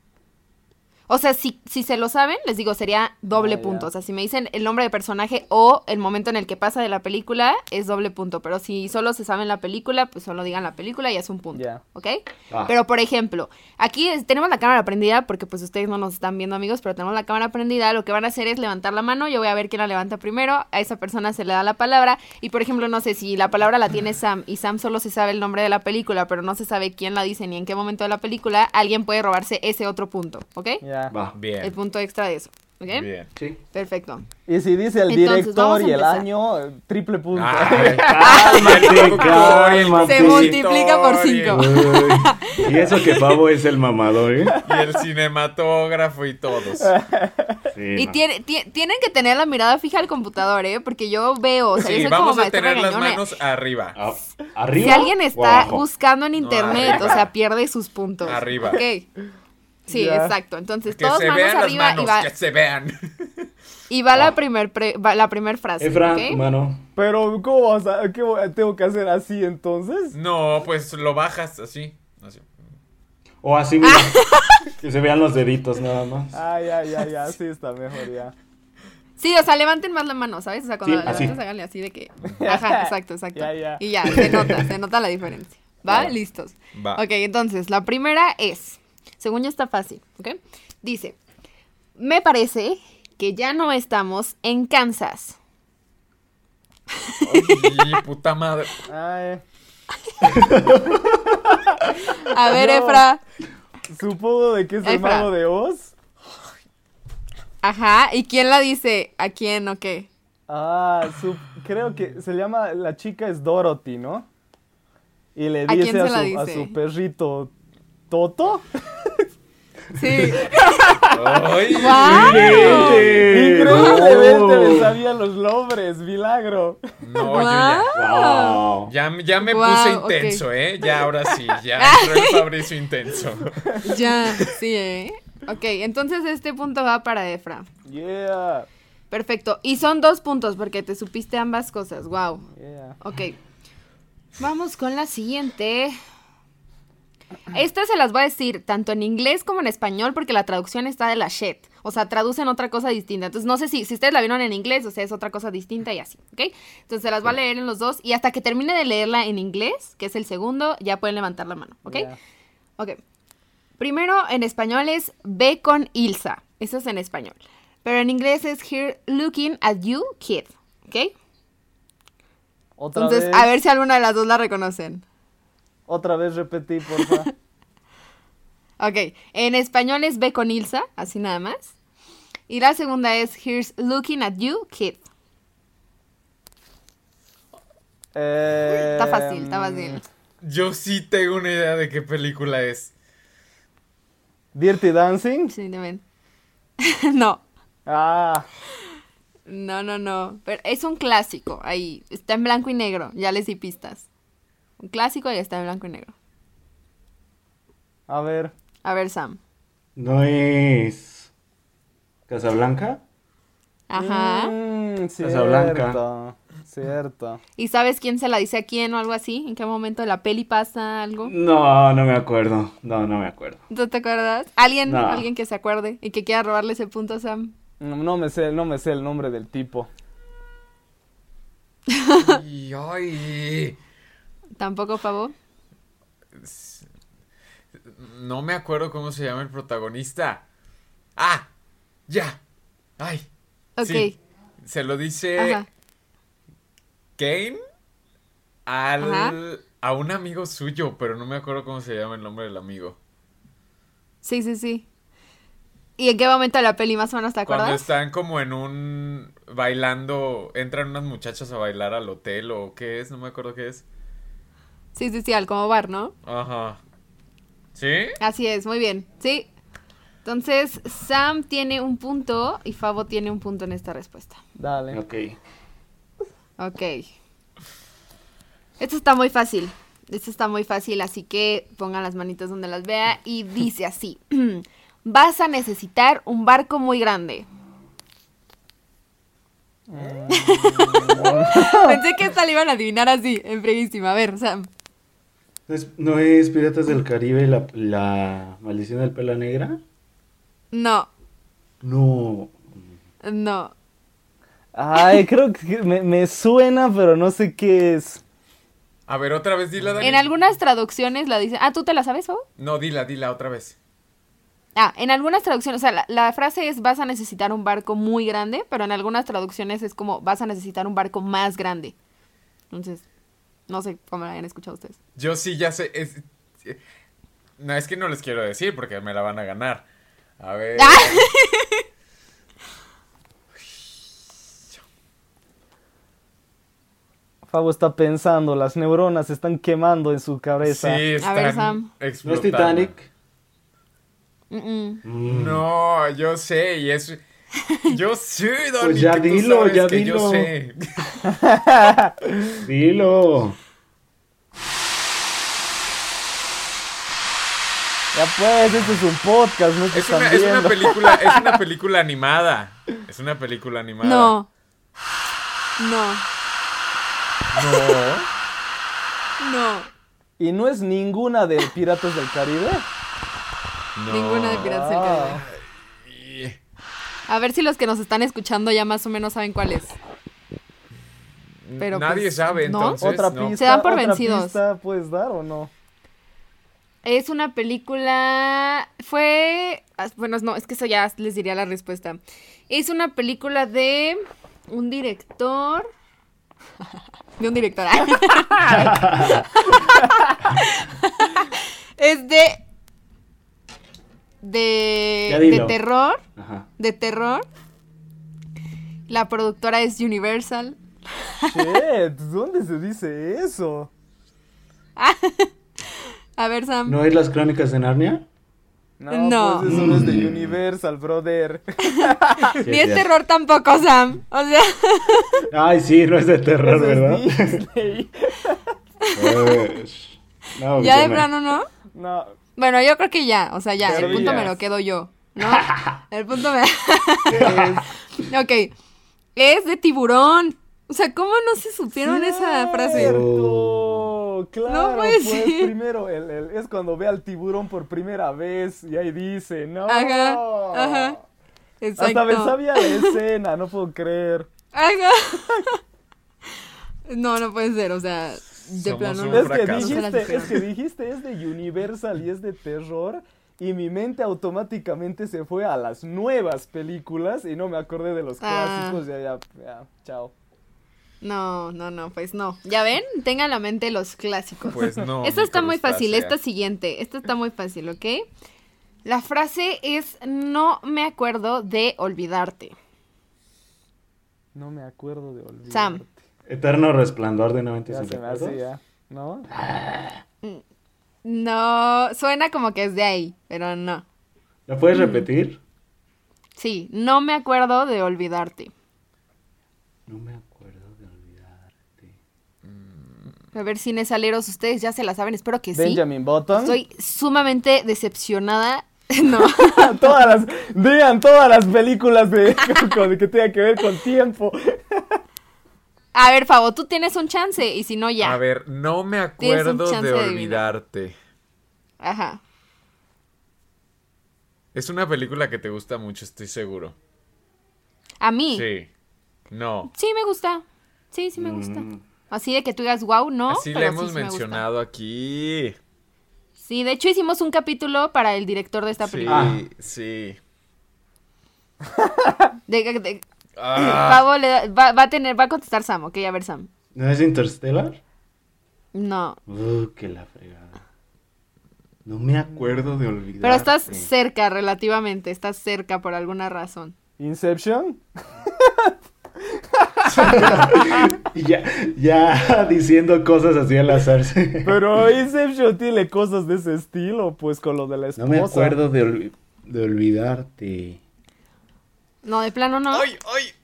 Speaker 2: O sea, si, si se lo saben, les digo, sería doble
Speaker 3: Ah, ya.
Speaker 2: punto. O sea, si me dicen el nombre de personaje o el momento en el que pasa de la película, es doble punto. Pero si solo se saben la película, pues solo digan la película y es un punto.
Speaker 3: Ya.
Speaker 2: ¿Ok?
Speaker 4: Ah.
Speaker 2: Pero, por ejemplo, aquí es- tenemos la cámara prendida, porque pues ustedes no nos están viendo, amigos, pero tenemos la cámara prendida. Lo que van a hacer es levantar la mano. Yo voy a ver quién la levanta primero. A esa persona se le da la palabra. Y, por ejemplo, no sé, si la palabra la tiene Sam y Sam solo se sabe el nombre de la película, pero no se sabe quién la dice ni en qué momento de la película, alguien puede robarse ese otro punto. ¿Ok?
Speaker 3: Ya.
Speaker 4: Va,
Speaker 5: Bien.
Speaker 2: El punto extra de eso. ¿Ok?
Speaker 5: Bien.
Speaker 4: sí.
Speaker 2: Perfecto.
Speaker 3: Y si dice el
Speaker 2: Entonces, vamos
Speaker 3: director
Speaker 2: a
Speaker 3: y el
Speaker 2: empezar.
Speaker 3: año, eh, triple punto.
Speaker 5: Ay,
Speaker 4: Cálmate, cálmate.
Speaker 2: Se multiplica por cinco.
Speaker 4: Uy, y eso que Pavo es el mamador, ¿eh?
Speaker 5: Y el cinematógrafo y todos.
Speaker 4: Sí,
Speaker 2: Y
Speaker 4: no.
Speaker 2: tiene- ti- tienen que tener la mirada fija al computador, ¿eh? Porque yo veo, o sea, yo
Speaker 5: Sí,
Speaker 2: soy
Speaker 5: vamos
Speaker 2: como
Speaker 5: a
Speaker 2: maestra
Speaker 5: tener las
Speaker 2: regañona.
Speaker 5: manos arriba.
Speaker 4: A- ¿Arriba?
Speaker 2: Si alguien
Speaker 4: o
Speaker 2: está
Speaker 4: abajo?
Speaker 2: buscando en internet,
Speaker 5: arriba.
Speaker 2: o sea, pierde sus puntos.
Speaker 5: Arriba.
Speaker 2: Ok. Sí,
Speaker 3: Ya.
Speaker 2: exacto. Entonces,
Speaker 5: Que
Speaker 2: todos
Speaker 5: se
Speaker 2: manos
Speaker 5: vean las
Speaker 2: arriba
Speaker 5: manos,
Speaker 2: y va,
Speaker 5: que se vean.
Speaker 2: y va
Speaker 4: Ah.
Speaker 2: la primer pre- va la primer frase,
Speaker 4: Efra,
Speaker 2: ¿ok?
Speaker 4: tu mano.
Speaker 3: Pero, ¿cómo vas a, qué voy- tengo que hacer así entonces?
Speaker 5: No, pues lo bajas así. así.
Speaker 4: O así, mira. Que se vean los deditos nada más.
Speaker 3: Ay, ay, ay, así está mejor ya.
Speaker 2: Sí, o sea, levanten más la mano, ¿sabes? O sea, cuando
Speaker 4: Sí,
Speaker 2: la
Speaker 4: así.
Speaker 2: levantas, háganle así de que... Ajá, exacto, exacto.
Speaker 3: Ya, ya.
Speaker 2: Y ya, se nota, se nota la diferencia. ¿Va?
Speaker 4: Ya.
Speaker 2: Listos.
Speaker 5: Va.
Speaker 2: Ok, entonces, la primera es... Según yo está fácil, ¿ok? Dice... Me parece que ya no estamos en Kansas.
Speaker 5: Ay, puta madre.
Speaker 3: Ay,
Speaker 2: A ver,
Speaker 3: No.
Speaker 2: Efra.
Speaker 3: supongo de que es el
Speaker 2: Efra.
Speaker 3: mago de Oz.
Speaker 2: Ajá, ¿y quién la dice? ¿A quién o qué?
Speaker 3: Ah, su- creo que se llama, la chica es Dorothy, ¿no? Y le
Speaker 2: ¿A
Speaker 3: dice
Speaker 2: quién
Speaker 3: a,
Speaker 2: se la
Speaker 3: su, a
Speaker 2: dice?
Speaker 3: su perrito Toto.
Speaker 2: Sí.
Speaker 5: ¡Ay!
Speaker 2: ¡Guau!
Speaker 3: Increíblemente me sabían los nombres, milagro.
Speaker 5: No, yo ya.
Speaker 4: Wow.
Speaker 5: Ya, ya me
Speaker 2: Guau,
Speaker 5: puse
Speaker 2: ok.
Speaker 5: intenso, ¿eh? Ya, ahora sí. Ya entró el Fabricio intenso.
Speaker 2: Ya, sí, ¿eh? Ok, entonces este punto va para Efra.
Speaker 3: Yeah,
Speaker 2: Perfecto. Y son dos puntos porque te supiste ambas cosas. Wow.
Speaker 3: yeah.
Speaker 2: Ok. Vamos con la siguiente. Estas se las voy a decir tanto en inglés como en español porque la traducción está de la shit. O sea, traducen otra cosa distinta. Entonces, no sé si, si ustedes la vieron en inglés, o sea, es otra cosa distinta y así, ¿ok? Entonces, se las voy a leer en los dos y hasta que termine de leerla en inglés, que es el segundo, ya pueden levantar la mano, ¿ok?
Speaker 3: Yeah.
Speaker 2: Ok. Primero, en español es Ve con Ilsa. Eso es en español. Pero en inglés es Here Looking at You, Kid, ¿ok?
Speaker 3: Otra
Speaker 2: Entonces,
Speaker 3: vez,
Speaker 2: a ver si alguna de las dos la reconocen.
Speaker 3: otra vez repetí, porfa.
Speaker 2: Ok, en español es Ve con Ilsa, así nada más. Y la segunda es Here's Looking at You, Kid.
Speaker 3: Eh,
Speaker 2: Está fácil, está fácil.
Speaker 5: Yo sí tengo una idea de qué película es.
Speaker 3: Dirty Dancing.
Speaker 2: Sí, deben. No,
Speaker 3: Ah,
Speaker 2: no, no, no. Pero es un clásico, ahí. Está en blanco y negro, ya les di pistas. Un clásico y está en blanco y negro.
Speaker 3: a ver.
Speaker 2: A ver, Sam.
Speaker 4: ¿No es Casablanca?
Speaker 2: Ajá.
Speaker 3: Mm,
Speaker 4: Casablanca.
Speaker 3: cierto, cierto.
Speaker 2: ¿Y sabes quién se la dice a quién o algo así? ¿En qué momento de la peli pasa algo?
Speaker 4: No, no me acuerdo. No, no me acuerdo.
Speaker 2: ¿Tú te acuerdas? ¿Alguien,
Speaker 4: No.
Speaker 2: alguien que se acuerde y que quiera robarle ese punto a Sam?
Speaker 3: No, no me sé, no me sé el nombre del tipo.
Speaker 5: Ay, ay.
Speaker 2: ¿Tampoco, Pavo?
Speaker 5: No me acuerdo cómo se llama el protagonista. ¡Ah! ¡Ya! ¡Ay!
Speaker 2: Ok.
Speaker 5: Sí, se lo dice
Speaker 2: Ajá.
Speaker 5: Kane al,
Speaker 2: Ajá.
Speaker 5: a un amigo suyo, pero no me acuerdo cómo se llama el nombre del amigo.
Speaker 2: Sí, sí, sí. ¿Y en qué momento de la peli más o menos te
Speaker 5: Cuando
Speaker 2: acuerdas?
Speaker 5: están como en un... bailando, entran unas muchachas a bailar al hotel o qué es, no me acuerdo qué es.
Speaker 2: Sí, sí, sí, al como bar, ¿no?
Speaker 5: Ajá. ¿Sí?
Speaker 2: Así es, muy bien. Sí. Entonces, Sam tiene un punto y Favo tiene un punto en esta respuesta.
Speaker 3: Dale.
Speaker 4: Ok.
Speaker 2: Ok. Esto está muy fácil. Esto está muy fácil, así que pongan las manitas donde las vea y dice así. Vas a necesitar un barco muy grande. Pensé que esta la iban a adivinar así, en brevísima. A ver, Sam.
Speaker 4: ¿No es, no es Piratas del Caribe la, la maldición del pela negra?
Speaker 2: No,
Speaker 4: No.
Speaker 2: no.
Speaker 3: Ay, creo que me, me suena, pero no sé qué es.
Speaker 5: A ver, otra vez dila, Dani.
Speaker 2: En algunas traducciones la dicen... Ah, ¿tú te la sabes, Favo?
Speaker 5: No, dila, dila otra vez.
Speaker 2: Ah, en algunas traducciones, o sea, la, la frase es vas a necesitar un barco muy grande, pero en algunas traducciones es como vas a necesitar un barco más grande. Entonces, no sé cómo la hayan escuchado ustedes.
Speaker 5: Yo sí ya sé. Es, no, es que no les quiero decir porque me la van a ganar. A ver.
Speaker 2: Ah.
Speaker 3: Fabo está pensando, las neuronas se están quemando en su cabeza.
Speaker 5: Sí,
Speaker 2: A ver,
Speaker 5: están
Speaker 2: Sam.
Speaker 4: ¿No es
Speaker 5: explotando.
Speaker 4: Titanic?
Speaker 2: Mm-mm.
Speaker 4: Mm.
Speaker 5: No, yo sé, y es... Yo sé, Dani,
Speaker 4: Pues ya
Speaker 5: que tú
Speaker 4: dilo,
Speaker 5: sabes
Speaker 4: ya
Speaker 5: que
Speaker 4: dilo.
Speaker 5: yo sé.
Speaker 4: Dilo.
Speaker 3: Ya pues, este es un podcast, no te
Speaker 5: Es
Speaker 3: están
Speaker 5: una, es una
Speaker 3: viendo.
Speaker 5: película, es una película animada. Es una película animada.
Speaker 2: No. No.
Speaker 5: No.
Speaker 2: No.
Speaker 3: Y no es ninguna de Piratas del Caribe.
Speaker 5: No.
Speaker 2: Ninguna de Piratas del Caribe.
Speaker 5: Ay,
Speaker 2: A ver si los que nos están escuchando ya más o menos saben cuál es. Pero
Speaker 5: Nadie
Speaker 2: pues,
Speaker 5: sabe,
Speaker 2: ¿no?
Speaker 5: entonces.
Speaker 3: Otra
Speaker 5: no.
Speaker 3: pista.
Speaker 2: Se dan por
Speaker 3: otra
Speaker 2: vencidos.
Speaker 3: pista puedes dar o no?
Speaker 2: Es una película... Fue... ah, Bueno, no, es que eso ya les diría la respuesta. Es una película de un director... De un director. Es de... De...
Speaker 4: Ya
Speaker 2: De
Speaker 4: dilo.
Speaker 2: terror.
Speaker 4: Ajá.
Speaker 2: De terror. La productora es Universal.
Speaker 3: Shit, ¿dónde se dice eso?
Speaker 2: A ver, Sam.
Speaker 4: ¿No es las Crónicas de Narnia?
Speaker 3: No,
Speaker 2: No.
Speaker 3: pues eso no es de Universal, brother.
Speaker 2: Ni es terror tampoco, Sam. O sea,
Speaker 4: Ay, sí, no es de terror,
Speaker 3: Eso
Speaker 4: ¿verdad?
Speaker 3: es Disney.
Speaker 4: Pues, no,
Speaker 2: ya
Speaker 4: yo
Speaker 2: de
Speaker 4: me-
Speaker 2: plano, ¿no?
Speaker 3: No,
Speaker 2: Bueno, yo creo que ya, o sea, ya, el punto me
Speaker 3: Perdías.
Speaker 2: lo quedo yo, ¿no? El punto me...
Speaker 3: ¿qué es?
Speaker 2: Ok, es de tiburón. O sea, ¿cómo no se supieron esa frase?
Speaker 3: Cierto, claro,
Speaker 2: No puede
Speaker 3: pues
Speaker 2: ser.
Speaker 3: primero el, el- es cuando ve al tiburón por primera vez y ahí dice, no.
Speaker 2: Ajá, ajá. Exacto.
Speaker 3: Hasta me sabía la escena, no puedo creer.
Speaker 2: Ajá. No, no puede ser, o sea, de
Speaker 5: Somos
Speaker 2: plano
Speaker 5: un
Speaker 2: no.
Speaker 3: Es que
Speaker 5: fracaso.
Speaker 2: No se las
Speaker 3: dijiste,
Speaker 2: supieron.
Speaker 3: es que dijiste es de Universal y es de terror y mi mente automáticamente se fue a las nuevas películas y no me acordé de los
Speaker 2: Ah.
Speaker 3: clásicos, ya, ya, ya, chao.
Speaker 2: No, no, no, pues no. ¿Ya ven? Tengan en la mente los clásicos.
Speaker 5: Pues no.
Speaker 2: Esta
Speaker 5: mi
Speaker 2: está muy fácil,
Speaker 5: crustácea.
Speaker 2: esta siguiente. Esta está muy fácil, ¿ok? La frase es, no me acuerdo de olvidarte.
Speaker 3: No me acuerdo de olvidarte.
Speaker 2: Sam.
Speaker 4: Eterno resplandor de una mente
Speaker 3: Ya
Speaker 4: sin
Speaker 3: se me
Speaker 4: recuerdos.
Speaker 3: hacía, ¿no?
Speaker 2: No, suena como que es de ahí, pero no.
Speaker 4: ¿La puedes repetir?
Speaker 2: Sí, no me acuerdo de olvidarte.
Speaker 4: No me acuerdo de olvidarte.
Speaker 2: A ver, cinesaleros, ustedes ya se la saben, espero que sí.
Speaker 3: Benjamin Button.
Speaker 2: Estoy sumamente decepcionada. No.
Speaker 3: todas las, digan todas las películas de, con- que tengan que ver con tiempo.
Speaker 2: A ver, Fabo, tú tienes un chance y si no, ya.
Speaker 5: A ver, no me
Speaker 2: Tienes un
Speaker 5: acuerdo
Speaker 2: chance
Speaker 5: de
Speaker 2: de adivinar.
Speaker 5: olvidarte.
Speaker 2: Ajá.
Speaker 5: Es una película que te gusta mucho, estoy seguro.
Speaker 2: A mí. Sí,
Speaker 5: Sí. No.
Speaker 2: me gusta. Sí, sí me gusta.
Speaker 4: Mm,
Speaker 2: Así de que tú digas, wow, no.
Speaker 5: Así
Speaker 2: pero
Speaker 5: la
Speaker 2: sí,
Speaker 5: hemos
Speaker 2: sí me gusta.
Speaker 5: mencionado aquí.
Speaker 2: Sí, de hecho hicimos un capítulo para el director de esta
Speaker 5: Sí,
Speaker 2: película.
Speaker 5: sí.
Speaker 2: De, de-
Speaker 5: Ah,
Speaker 2: Pavo le da- va, va a tener, va a contestar Sam, ok, a ver Sam.
Speaker 4: ¿No es Interstellar?
Speaker 2: No,
Speaker 4: Uh, que la fregada. No me acuerdo de olvidarte.
Speaker 2: pero estás cerca relativamente, estás cerca por alguna razón.
Speaker 3: Inception.
Speaker 4: Y ya, ya diciendo cosas así al azar.
Speaker 3: Pero Inception tiene cosas de ese estilo, pues con lo de la esposa.
Speaker 4: No me acuerdo de, ol- de olvidarte.
Speaker 2: No, de plano no.
Speaker 5: ¡Ay,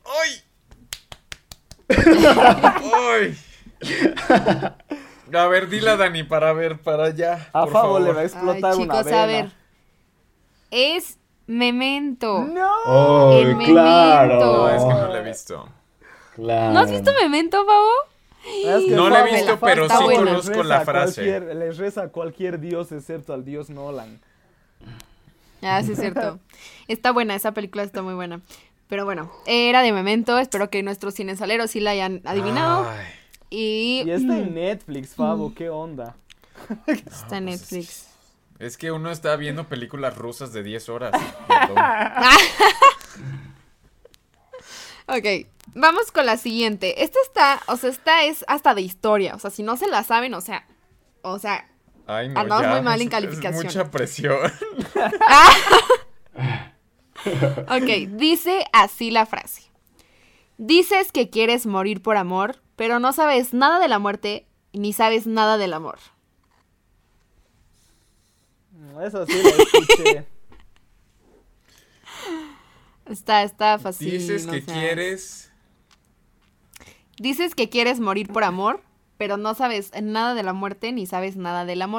Speaker 5: ay, ay! ¡Ay! A ver, dila, Dani, para ver, para allá.
Speaker 3: A
Speaker 5: por
Speaker 3: Fabo
Speaker 5: favor.
Speaker 3: le va a
Speaker 2: Ay,
Speaker 3: explotar una
Speaker 2: chicos,
Speaker 3: vena.
Speaker 2: a ver. Es Memento.
Speaker 3: No.
Speaker 4: ¡Oh,
Speaker 2: El
Speaker 4: claro!
Speaker 5: No, es que no la he visto.
Speaker 4: Claro.
Speaker 2: ¿No has visto Memento, Pavo?
Speaker 3: Es que
Speaker 5: No la he
Speaker 3: Fabo-
Speaker 5: visto,
Speaker 3: Fabo
Speaker 5: pero
Speaker 2: sí
Speaker 3: les
Speaker 2: conozco
Speaker 3: reza
Speaker 5: la
Speaker 3: a
Speaker 5: frase.
Speaker 3: cualquier- les reza a cualquier dios excepto al dios Nolan.
Speaker 2: Ah, sí, es cierto. Está buena, esa película está muy buena. Pero bueno, era de Memento. Espero que nuestros cinesaleros sí la hayan adivinado.
Speaker 5: Ay,
Speaker 2: Y,
Speaker 3: Y está
Speaker 2: Mm.
Speaker 3: en Netflix, Fabo, ¿qué onda?
Speaker 2: está en Netflix.
Speaker 5: es que uno está viendo películas rusas de diez horas. Perdón.
Speaker 2: Ok, vamos con la siguiente. Esta está, o sea, esta es hasta de historia. O sea, si no se la saben, o sea, o sea,
Speaker 5: Ay, no,
Speaker 2: Andamos
Speaker 5: ya,
Speaker 2: muy mal en
Speaker 5: es-
Speaker 2: calificación.
Speaker 5: Es mucha presión.
Speaker 2: ok, dice así la frase. Dices que quieres morir por amor, pero no sabes nada de la muerte, ni sabes nada del amor.
Speaker 3: Eso sí lo escuché.
Speaker 2: Está, está fácil.
Speaker 5: Dices
Speaker 2: o
Speaker 5: que
Speaker 2: sea,
Speaker 5: quieres...
Speaker 2: Dices que quieres morir por amor, pero no sabes nada de la muerte, ni sabes nada del amor.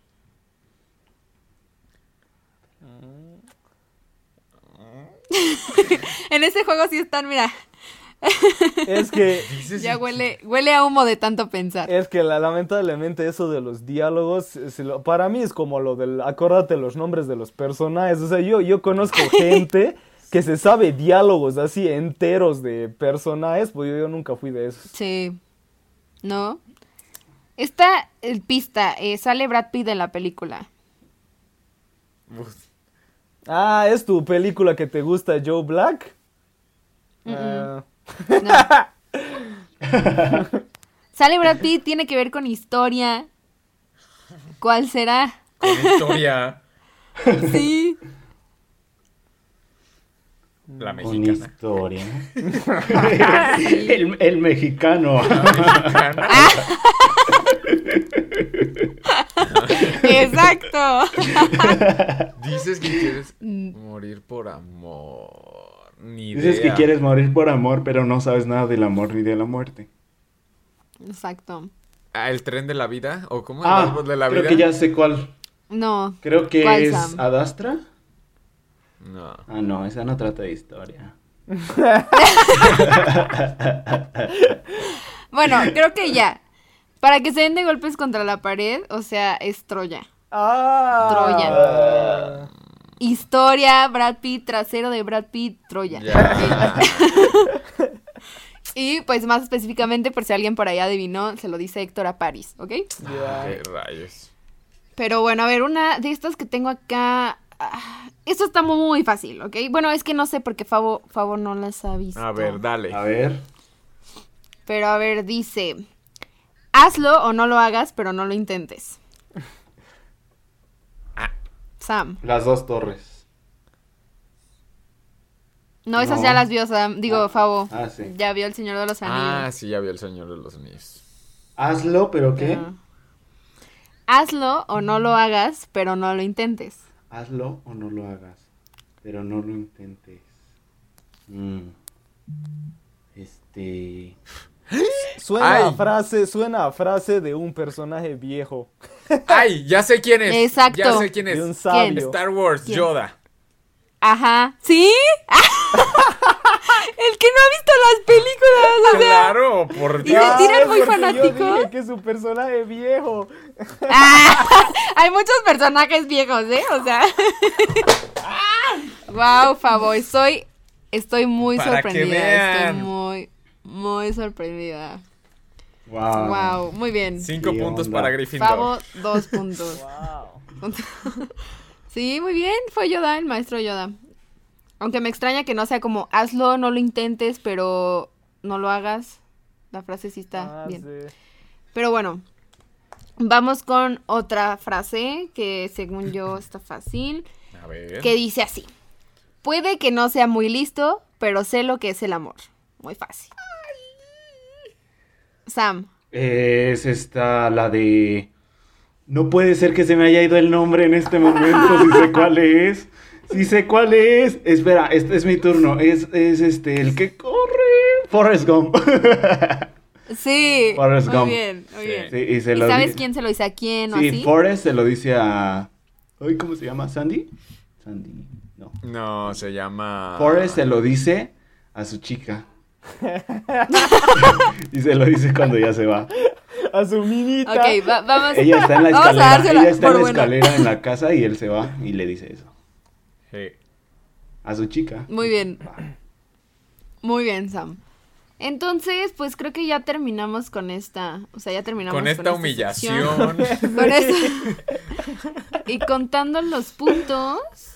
Speaker 2: En ese juego sí están, mira,
Speaker 3: Es que,
Speaker 5: Dices
Speaker 2: ya huele, huele a humo de tanto pensar.
Speaker 3: es que la- lamentablemente eso de los diálogos, se lo- para mí es como lo del, acuérdate los nombres de los personajes. O sea, yo, yo conozco gente que se sabe diálogos así enteros de personajes, pues yo, yo nunca fui de esos.
Speaker 2: Sí. ¿No? Esta el pista, eh, sale Brad Pitt en la película.
Speaker 5: Uf,
Speaker 3: Ah, ¿es tu película que te gusta, Joe Black?
Speaker 2: Mm, mm.
Speaker 3: Ah,
Speaker 2: No. Sale Brad Pitt, tiene que ver con historia. ¿Cuál será?
Speaker 5: con historia.
Speaker 2: Sí.
Speaker 5: La
Speaker 4: Con
Speaker 5: mexicana.
Speaker 4: historia. el, el mexicano.
Speaker 2: Exacto.
Speaker 5: Dices que quieres morir por amor. Ni idea.
Speaker 4: Dices que quieres morir por amor, pero no sabes nada del amor ni de la muerte.
Speaker 2: Exacto.
Speaker 5: Ah, ¿el tren de la vida? ¿O cómo? ¿El
Speaker 4: Ah,
Speaker 5: árbol de la
Speaker 4: creo
Speaker 5: vida?
Speaker 4: que ya sé cuál.
Speaker 2: No.
Speaker 4: Creo que
Speaker 2: ¿Cuál,
Speaker 4: es
Speaker 2: Sam?
Speaker 4: Adastra.
Speaker 5: No.
Speaker 4: Ah, no, esa no trata de historia.
Speaker 2: Bueno, creo que ya. Para que se den de golpes contra la pared, o sea, es Troya.
Speaker 3: Ah.
Speaker 2: Troya. Historia, Brad Pitt, trasero de Brad Pitt, Troya.
Speaker 5: Ya.
Speaker 2: Y pues más específicamente, por si alguien por ahí adivinó, se lo dice Héctor a París, ¿ok?
Speaker 3: Ya.
Speaker 5: Qué rayos.
Speaker 2: Pero bueno, a ver, una de estas que tengo acá. ah, Esto está muy, muy fácil, ¿ok? Bueno, es que no sé porque Favo, Favo no las ha visto.
Speaker 5: A ver, dale.
Speaker 4: A ver.
Speaker 2: Pero a ver, dice: hazlo o no lo hagas, pero no lo intentes. Sam.
Speaker 4: Las dos torres.
Speaker 2: No, esas
Speaker 4: No.
Speaker 2: ya las vio Sam. Digo,
Speaker 4: Ah,
Speaker 2: Favo.
Speaker 4: ah, sí.
Speaker 2: Ya vio El Señor de los Anillos.
Speaker 5: Ah, sí, ya vi El Señor de los Anillos.
Speaker 4: Hazlo, pero ¿qué?
Speaker 2: Ya. Hazlo o no lo hagas, pero no lo intentes.
Speaker 4: Hazlo o no lo hagas, pero no lo intentes. Mm. Este...
Speaker 3: Suena a
Speaker 5: Ay.
Speaker 3: frase, suena a frase de un personaje viejo.
Speaker 5: ¡Ay! Ya sé quién es.
Speaker 2: Exacto.
Speaker 5: Ya sé quién es.
Speaker 3: De un sabio.
Speaker 5: Star Wars,
Speaker 2: ¿Quién?
Speaker 5: Yoda.
Speaker 2: Ajá. ¿Sí? El que no ha visto las películas, o sea.
Speaker 5: Claro, por
Speaker 2: Y
Speaker 5: Dios.
Speaker 2: se tira
Speaker 3: Ah,
Speaker 2: muy
Speaker 3: porque
Speaker 2: fanático.
Speaker 3: Yo dije que es un personaje viejo.
Speaker 2: Ah, hay muchos personajes viejos, ¿eh? O sea. Wow, Favo, estoy, estoy muy
Speaker 5: Para que
Speaker 2: sorprendida.
Speaker 5: vean.
Speaker 2: Estoy muy, muy sorprendida.
Speaker 4: Wow.
Speaker 2: Wow, muy bien.
Speaker 5: Cinco
Speaker 4: ¿Qué
Speaker 5: puntos
Speaker 4: onda?
Speaker 5: para Gryffindor.
Speaker 2: Favo, dos puntos.
Speaker 3: Wow.
Speaker 2: Sí, muy bien, fue Yoda, el maestro Yoda. Aunque me extraña que no sea como hazlo, no lo intentes, pero no lo hagas. La frase sí está
Speaker 3: Ah,
Speaker 2: bien.
Speaker 3: sí.
Speaker 2: Pero bueno, vamos con otra frase que según yo está fácil,
Speaker 5: A ver.
Speaker 2: que dice así: puede que no sea muy listo, pero sé lo que es el amor. Muy fácil. Sam.
Speaker 4: Es esta, la de... No puede ser que se me haya ido el nombre en este momento, si sé cuál es. Si sé cuál es. Espera, este es mi turno. Es, es este, el que corre. Forrest Gump.
Speaker 2: Sí,
Speaker 4: Forrest
Speaker 2: muy
Speaker 4: Gump.
Speaker 2: bien, muy
Speaker 5: Sí.
Speaker 2: bien.
Speaker 4: Sí, y se
Speaker 2: ¿Y
Speaker 4: lo
Speaker 2: sabes
Speaker 4: di-
Speaker 2: quién se lo dice a quién o
Speaker 4: Sí,
Speaker 2: así?
Speaker 4: Forrest se lo dice a... Ay, ¿cómo se llama? ¿Sandy? Sandy, no.
Speaker 5: No, se llama...
Speaker 4: Forrest se lo dice a su chica. Y se lo dice cuando ya se va.
Speaker 3: A su minita.
Speaker 2: Ok, va- vamos.
Speaker 4: Ella está en la
Speaker 2: vamos a
Speaker 4: escalera,
Speaker 2: dársela
Speaker 4: ella está
Speaker 2: por
Speaker 4: en la
Speaker 2: buena.
Speaker 4: escalera en la casa y él se va y le dice eso.
Speaker 5: Sí.
Speaker 4: A su chica.
Speaker 2: Muy bien,
Speaker 4: Va.
Speaker 2: muy bien, Sam. Entonces, pues creo que ya terminamos con esta, o sea, ya terminamos
Speaker 5: Con esta
Speaker 2: sección.
Speaker 5: humillación.
Speaker 2: Con esta. Y contando los puntos,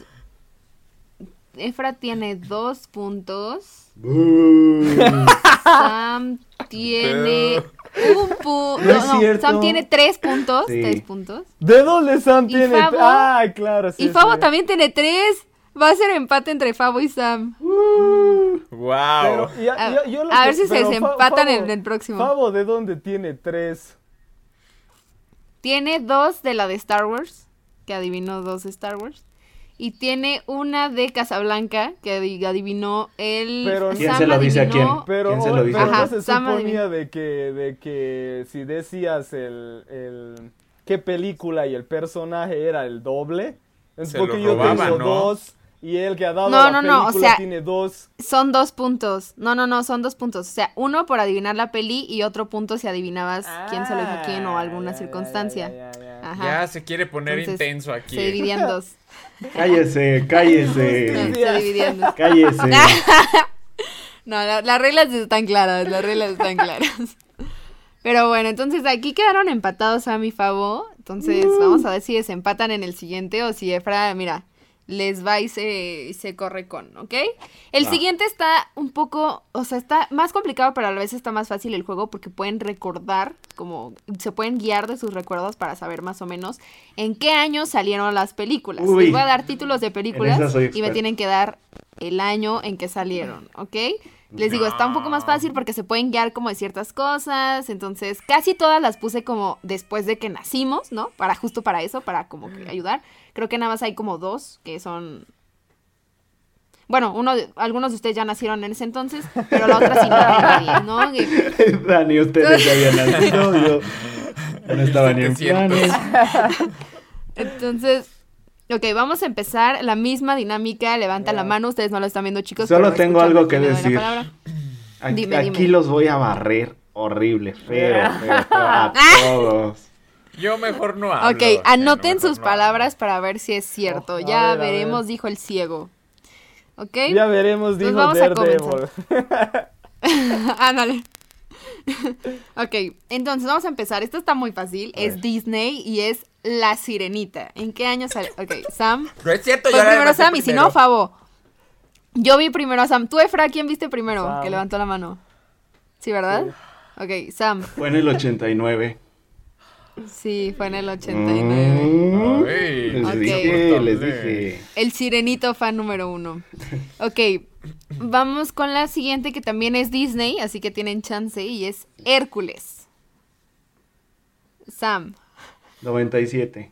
Speaker 2: Efra tiene dos puntos,
Speaker 4: Bú.
Speaker 2: Sam tiene un punto,
Speaker 4: No es cierto.
Speaker 2: Sam tiene tres puntos,
Speaker 4: Sí.
Speaker 2: tres puntos.
Speaker 3: ¿De dónde Sam
Speaker 2: ¿Y
Speaker 3: tiene?
Speaker 2: Fabo?
Speaker 3: Ah, claro, sí.
Speaker 2: Y Fabo
Speaker 3: sí.
Speaker 2: también tiene tres. Va a ser empate entre Fabo y Sam.
Speaker 5: Wow.
Speaker 3: Pero ya-
Speaker 2: A,
Speaker 3: ya- yo lo
Speaker 2: a
Speaker 3: que-
Speaker 2: ver si se
Speaker 3: pero Fa-
Speaker 2: desempatan
Speaker 3: Fabo-
Speaker 2: en el próximo.
Speaker 3: Fabo, ¿de dónde tiene tres?
Speaker 2: Tiene dos de la de Star Wars, que adivinó dos de Star Wars. Y tiene una de Casablanca, que adi- adivinó el...
Speaker 3: Pero-
Speaker 4: ¿Quién
Speaker 2: Sam
Speaker 4: se lo dice a
Speaker 2: adivinó-
Speaker 4: quién?
Speaker 3: Pero,
Speaker 4: ¿Quién se lo dice?
Speaker 3: pero
Speaker 2: Ajá,
Speaker 3: no se
Speaker 2: Sam
Speaker 3: suponía
Speaker 2: adivinó.
Speaker 3: de que, de que si decías el, el qué película y el personaje era el doble. Es
Speaker 5: Se
Speaker 3: porque
Speaker 5: lo
Speaker 3: yo
Speaker 5: robaba,
Speaker 3: tengo
Speaker 5: ¿no?
Speaker 3: dos y el que ha dado
Speaker 2: No,
Speaker 3: la
Speaker 2: no, no, o
Speaker 3: película
Speaker 2: sea-
Speaker 3: tiene dos.
Speaker 2: Son dos puntos. No, no, no, son dos puntos. O sea, uno por adivinar la peli y otro punto si adivinabas quién se lo dijo a quién o alguna
Speaker 3: Ah, ya, ya,
Speaker 2: circunstancia.
Speaker 3: ya, ya, ya.
Speaker 2: Ajá.
Speaker 5: Ya se quiere poner
Speaker 2: Entonces,
Speaker 5: intenso aquí.
Speaker 2: Se dividían dos.
Speaker 4: Cállese,
Speaker 2: No,
Speaker 4: cállese.
Speaker 2: se dividían dos.
Speaker 4: Cállese.
Speaker 2: No, la- las reglas están claras, las reglas están claras. Pero bueno, entonces aquí quedaron empatados Sam y Fabo. Entonces vamos a ver si desempatan en el siguiente o si Efra, mira, les va y se, y se corre con, ¿ok? El
Speaker 4: Va.
Speaker 2: siguiente está un poco, o sea, está más complicado, pero a la vez está más fácil el juego porque pueden recordar, como se pueden guiar de sus recuerdos para saber más o menos en qué año salieron las películas.
Speaker 4: Uy.
Speaker 2: Les voy a dar títulos de películas
Speaker 4: En esa soy
Speaker 2: y me
Speaker 4: experto.
Speaker 2: tienen que dar el año en que salieron, ¿ok? Les digo, está un poco más fácil porque se pueden guiar como de ciertas cosas. Entonces, casi todas las puse como después de que nacimos, ¿no? Para justo para eso, para como que ayudar. Creo que nada más hay como dos que son... Bueno, uno, de- algunos de ustedes ya nacieron en ese entonces, pero la otra sí no había nadie, ¿no? Que-
Speaker 4: Dani, ustedes ya habían nacido, yo no estaba ni en planes.
Speaker 2: Entonces, ok, vamos a empezar la misma dinámica. Levanta la mano, ustedes no lo están viendo, chicos.
Speaker 4: Solo
Speaker 2: pero
Speaker 4: tengo
Speaker 2: escuchan
Speaker 4: algo que
Speaker 2: le doy la
Speaker 4: decir.
Speaker 2: palabra.
Speaker 4: Aquí,
Speaker 2: Dime,
Speaker 4: aquí
Speaker 2: dime.
Speaker 4: los voy a barrer horrible, feo, feo, feo, a todos.
Speaker 5: Yo mejor no hablo.
Speaker 2: Ok,
Speaker 5: o sea,
Speaker 2: anoten
Speaker 5: no, mejor
Speaker 2: sus
Speaker 5: no
Speaker 2: palabras para ver si es cierto.
Speaker 3: Oh, a
Speaker 2: ya
Speaker 3: ver, a
Speaker 2: veremos,
Speaker 3: ver.
Speaker 2: dijo el ciego. ¿Ok?
Speaker 3: Ya veremos,
Speaker 2: Pues
Speaker 3: dijo
Speaker 2: vamos a
Speaker 3: Daredevil.
Speaker 2: Ándale. Ok, entonces vamos a empezar. Esto está muy fácil. Es Disney y es La Sirenita. ¿En qué año sale? Ok, Sam.
Speaker 5: No es cierto,
Speaker 2: Pues
Speaker 5: yo la
Speaker 2: primero
Speaker 5: levanté
Speaker 2: Sam y si
Speaker 5: primero.
Speaker 2: no, Favo. Yo vi primero a Sam. ¿Tú, Efra, quién viste primero?
Speaker 3: Sam.
Speaker 2: Que levantó la mano. ¿Sí, verdad? Ok, Sam.
Speaker 4: Fue en el ochenta y nueve.
Speaker 2: Sí, fue en el ochenta y nueve.
Speaker 4: Mm,
Speaker 5: Ay,
Speaker 4: les
Speaker 2: Ok.
Speaker 4: dije, les
Speaker 5: Soportable.
Speaker 4: dije.
Speaker 2: El Sirenito fan número uno. Ok, vamos con la siguiente que también es Disney, así que tienen chance y es Hércules. Sam.
Speaker 4: noventa y siete.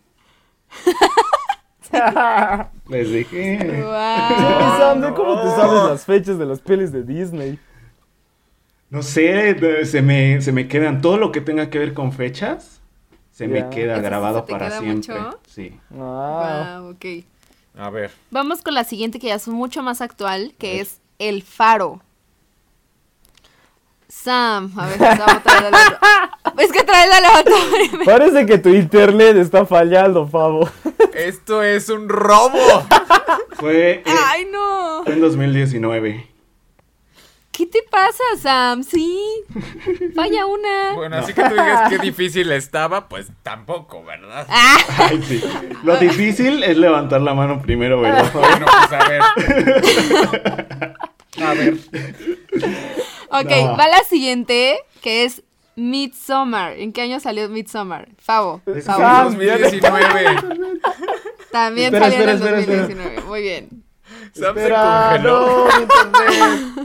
Speaker 4: Les dije.
Speaker 2: Wow.
Speaker 3: Sam, ¿de ¿cómo te sabes las fechas de las pelis de Disney?
Speaker 4: No sé, de- se me, se me quedan todo lo que tenga que ver con fechas. Se
Speaker 3: Ya.
Speaker 4: me queda
Speaker 2: ¿Eso sí
Speaker 4: grabado
Speaker 2: se te
Speaker 4: para
Speaker 2: queda
Speaker 4: siempre.
Speaker 2: mucho?
Speaker 4: Sí.
Speaker 3: Ah,
Speaker 2: Wow, ok.
Speaker 5: A ver.
Speaker 2: Vamos con la siguiente que ya es mucho más actual, que es El Faro. Sam, a ver, Sam, trae la Es que trae la levantó.
Speaker 3: parece que tu internet está fallando, Favo.
Speaker 5: Esto es un robo.
Speaker 4: Fue, eh,
Speaker 2: Ay, no.
Speaker 4: fue en dos mil diecinueve.
Speaker 2: ¿Qué te pasa, Sam? Sí. Falla una.
Speaker 5: Bueno, así que tú digas qué difícil estaba, pues tampoco, ¿verdad?
Speaker 2: Ah.
Speaker 4: Ay, sí. Lo difícil es levantar la mano primero, ¿verdad?
Speaker 5: Bueno, pues a ver. A ver.
Speaker 2: Ok,
Speaker 4: No.
Speaker 2: va la siguiente, que es Midsommar. ¿En qué año salió Midsommar? Favo.
Speaker 4: Es
Speaker 2: Favo.
Speaker 3: Sam.
Speaker 5: dos mil diecinueve.
Speaker 2: También
Speaker 4: Espera,
Speaker 2: salió en el
Speaker 4: espera, espera,
Speaker 2: dos mil diecinueve. Muy bien.
Speaker 5: Sam se
Speaker 3: Espera,
Speaker 5: congeló.
Speaker 3: no, mi internet.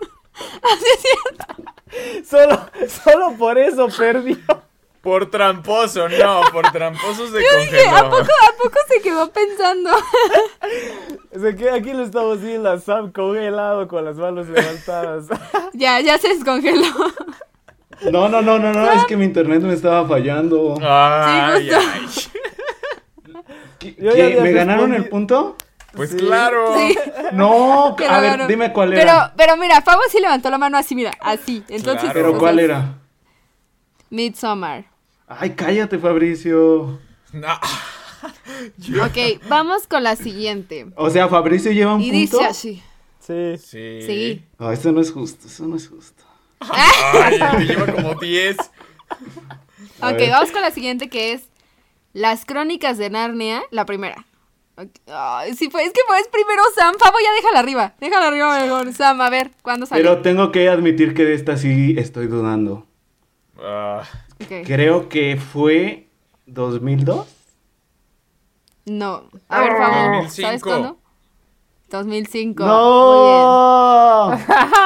Speaker 3: Solo, solo por eso perdió.
Speaker 5: Por tramposo, no, por tramposo se
Speaker 2: Yo dije, ¿a poco,
Speaker 5: congeló.
Speaker 2: ¿a poco se quedó pensando?
Speaker 3: Se queda aquí lo estamos viendo a Sam congelado con las manos levantadas.
Speaker 2: Ya, ya se descongeló.
Speaker 4: No, no, no, no, no, es que mi internet me estaba fallando.
Speaker 5: Ay,
Speaker 2: Sí,
Speaker 5: ay.
Speaker 4: ¿Qué-
Speaker 3: Yo ya
Speaker 4: qué?
Speaker 3: había
Speaker 4: ¿Me ganaron
Speaker 3: respondi-
Speaker 4: el punto?
Speaker 5: Pues
Speaker 3: Sí.
Speaker 5: claro.
Speaker 2: Sí.
Speaker 4: No,
Speaker 2: Pero
Speaker 4: a ver,
Speaker 2: bueno.
Speaker 4: dime cuál
Speaker 2: Pero,
Speaker 4: era.
Speaker 2: pero mira, Favo sí levantó la mano así, mira, así. Entonces,
Speaker 5: Claro.
Speaker 4: Pero
Speaker 2: o
Speaker 4: ¿cuál
Speaker 2: sea,
Speaker 4: era?
Speaker 2: Midsommar.
Speaker 4: Ay, cállate, Fabricio.
Speaker 5: No.
Speaker 2: Ok, vamos con la siguiente.
Speaker 4: O sea, Fabricio lleva un
Speaker 2: Y
Speaker 4: punto.
Speaker 2: dice así.
Speaker 3: Sí.
Speaker 5: Sí.
Speaker 2: Sí.
Speaker 4: No, eso no es justo, eso no es justo.
Speaker 5: Ay, te lleva como diez.
Speaker 4: A
Speaker 2: Ok,
Speaker 4: ver.
Speaker 2: vamos con la siguiente que es Las Crónicas de Narnia, la primera. Ok, ay, sí, pues es que pues primero Sam, Favo, ya déjala arriba. Déjala arriba mejor. Sam, a ver, ¿cuándo salió?
Speaker 4: Pero tengo que admitir que de esta sí estoy dudando.
Speaker 5: Ah,
Speaker 2: Ok.
Speaker 4: Creo que fue dos mil dos.
Speaker 2: No. A ver, Favo,
Speaker 5: dos mil
Speaker 2: ¿sabes
Speaker 5: cinco.
Speaker 2: cuándo? dos mil cinco.
Speaker 4: ¡No!
Speaker 2: Muy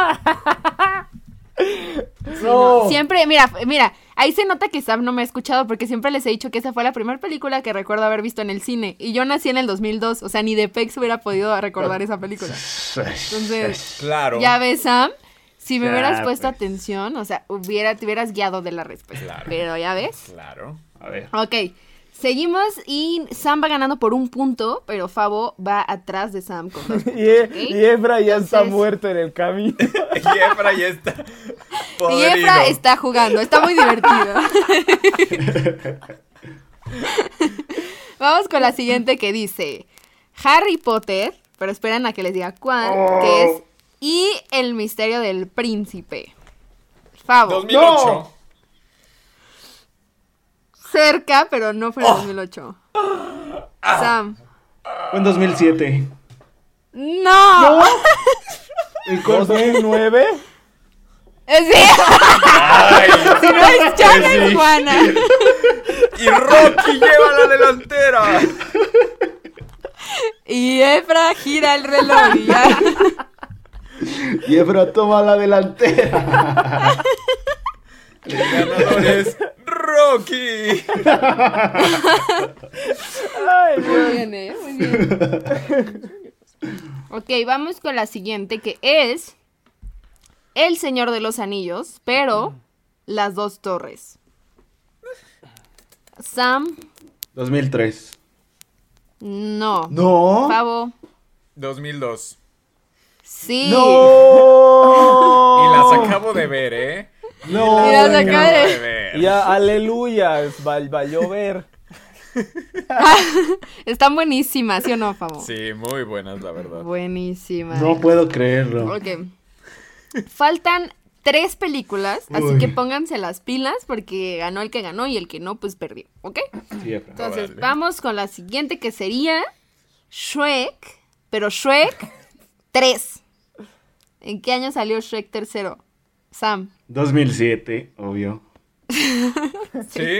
Speaker 2: bien.
Speaker 3: No.
Speaker 2: Siempre, mira, mira, ahí se nota que Sam no me ha escuchado porque siempre les he dicho que esa fue la primera película que recuerdo haber visto en el cine. Y yo nací en el dos mil dos, o sea, ni de Pex hubiera podido recordar esa película. Entonces,
Speaker 5: claro.
Speaker 2: ya ves, Sam, si me
Speaker 4: Ya,
Speaker 2: hubieras puesto
Speaker 4: pues.
Speaker 2: atención, o sea, hubiera, te hubieras guiado de la respuesta.
Speaker 5: Claro.
Speaker 2: Pero ya ves.
Speaker 5: Claro.
Speaker 4: A ver.
Speaker 2: Ok, seguimos y Sam va ganando por un punto, pero Favo va atrás de Sam con dos puntos,
Speaker 3: Y, E-
Speaker 2: ¿ok?
Speaker 3: y Efra ya está
Speaker 2: Entonces-
Speaker 3: muerto en el camino.
Speaker 5: Y Efra ya está.
Speaker 2: Y
Speaker 5: podrido.
Speaker 2: Efra está jugando, está muy divertido. Vamos con la siguiente que dice Harry Potter, pero esperan a que les diga cuál, que es Y el misterio del príncipe. Favo,
Speaker 5: dos mil ocho.
Speaker 4: No.
Speaker 2: cerca, pero no fue en dos mil ocho. Sam.
Speaker 4: Fue en dos mil siete.
Speaker 2: ¡No!
Speaker 4: ¿Y cuál
Speaker 3: ¿dos mil
Speaker 4: fue?
Speaker 3: nueve?
Speaker 2: Sí.
Speaker 5: Ay,
Speaker 2: Si no es Chana,
Speaker 5: sí.
Speaker 2: es Juana.
Speaker 5: Y Rocky lleva la delantera.
Speaker 2: Y Efra gira el reloj y ya.
Speaker 4: Y Efra toma la delantera.
Speaker 5: El ganador es Rocky.
Speaker 2: Ay, muy bien, ¿eh? Muy bien. Ok, vamos con la siguiente, que es El Señor de los Anillos, pero las dos torres. Sam.
Speaker 4: dos mil tres.
Speaker 2: No.
Speaker 4: No.
Speaker 2: Pavo.
Speaker 5: dos mil dos.
Speaker 2: Sí.
Speaker 4: No.
Speaker 5: Y las acabo de ver, ¿eh?
Speaker 4: No.
Speaker 2: Y las acabo
Speaker 5: Acabo
Speaker 2: de-
Speaker 5: de ver.
Speaker 3: Ya, aleluya, va, va a llover.
Speaker 2: Están buenísimas, ¿sí o no, Pavo?
Speaker 5: Sí, muy buenas, la verdad.
Speaker 2: Buenísimas.
Speaker 4: No puedo creerlo.
Speaker 2: Ok. Faltan tres películas, así
Speaker 4: Uy.
Speaker 2: que pónganse las pilas porque ganó el que ganó y el que no, pues perdió, ¿ok?
Speaker 4: Sí, Efra.
Speaker 2: Entonces,
Speaker 5: Órale.
Speaker 2: vamos con la siguiente que sería Shrek, pero Shrek tres. ¿En qué año salió Shrek tercero? Sam.
Speaker 4: dos mil siete, obvio.
Speaker 5: ¿Sí?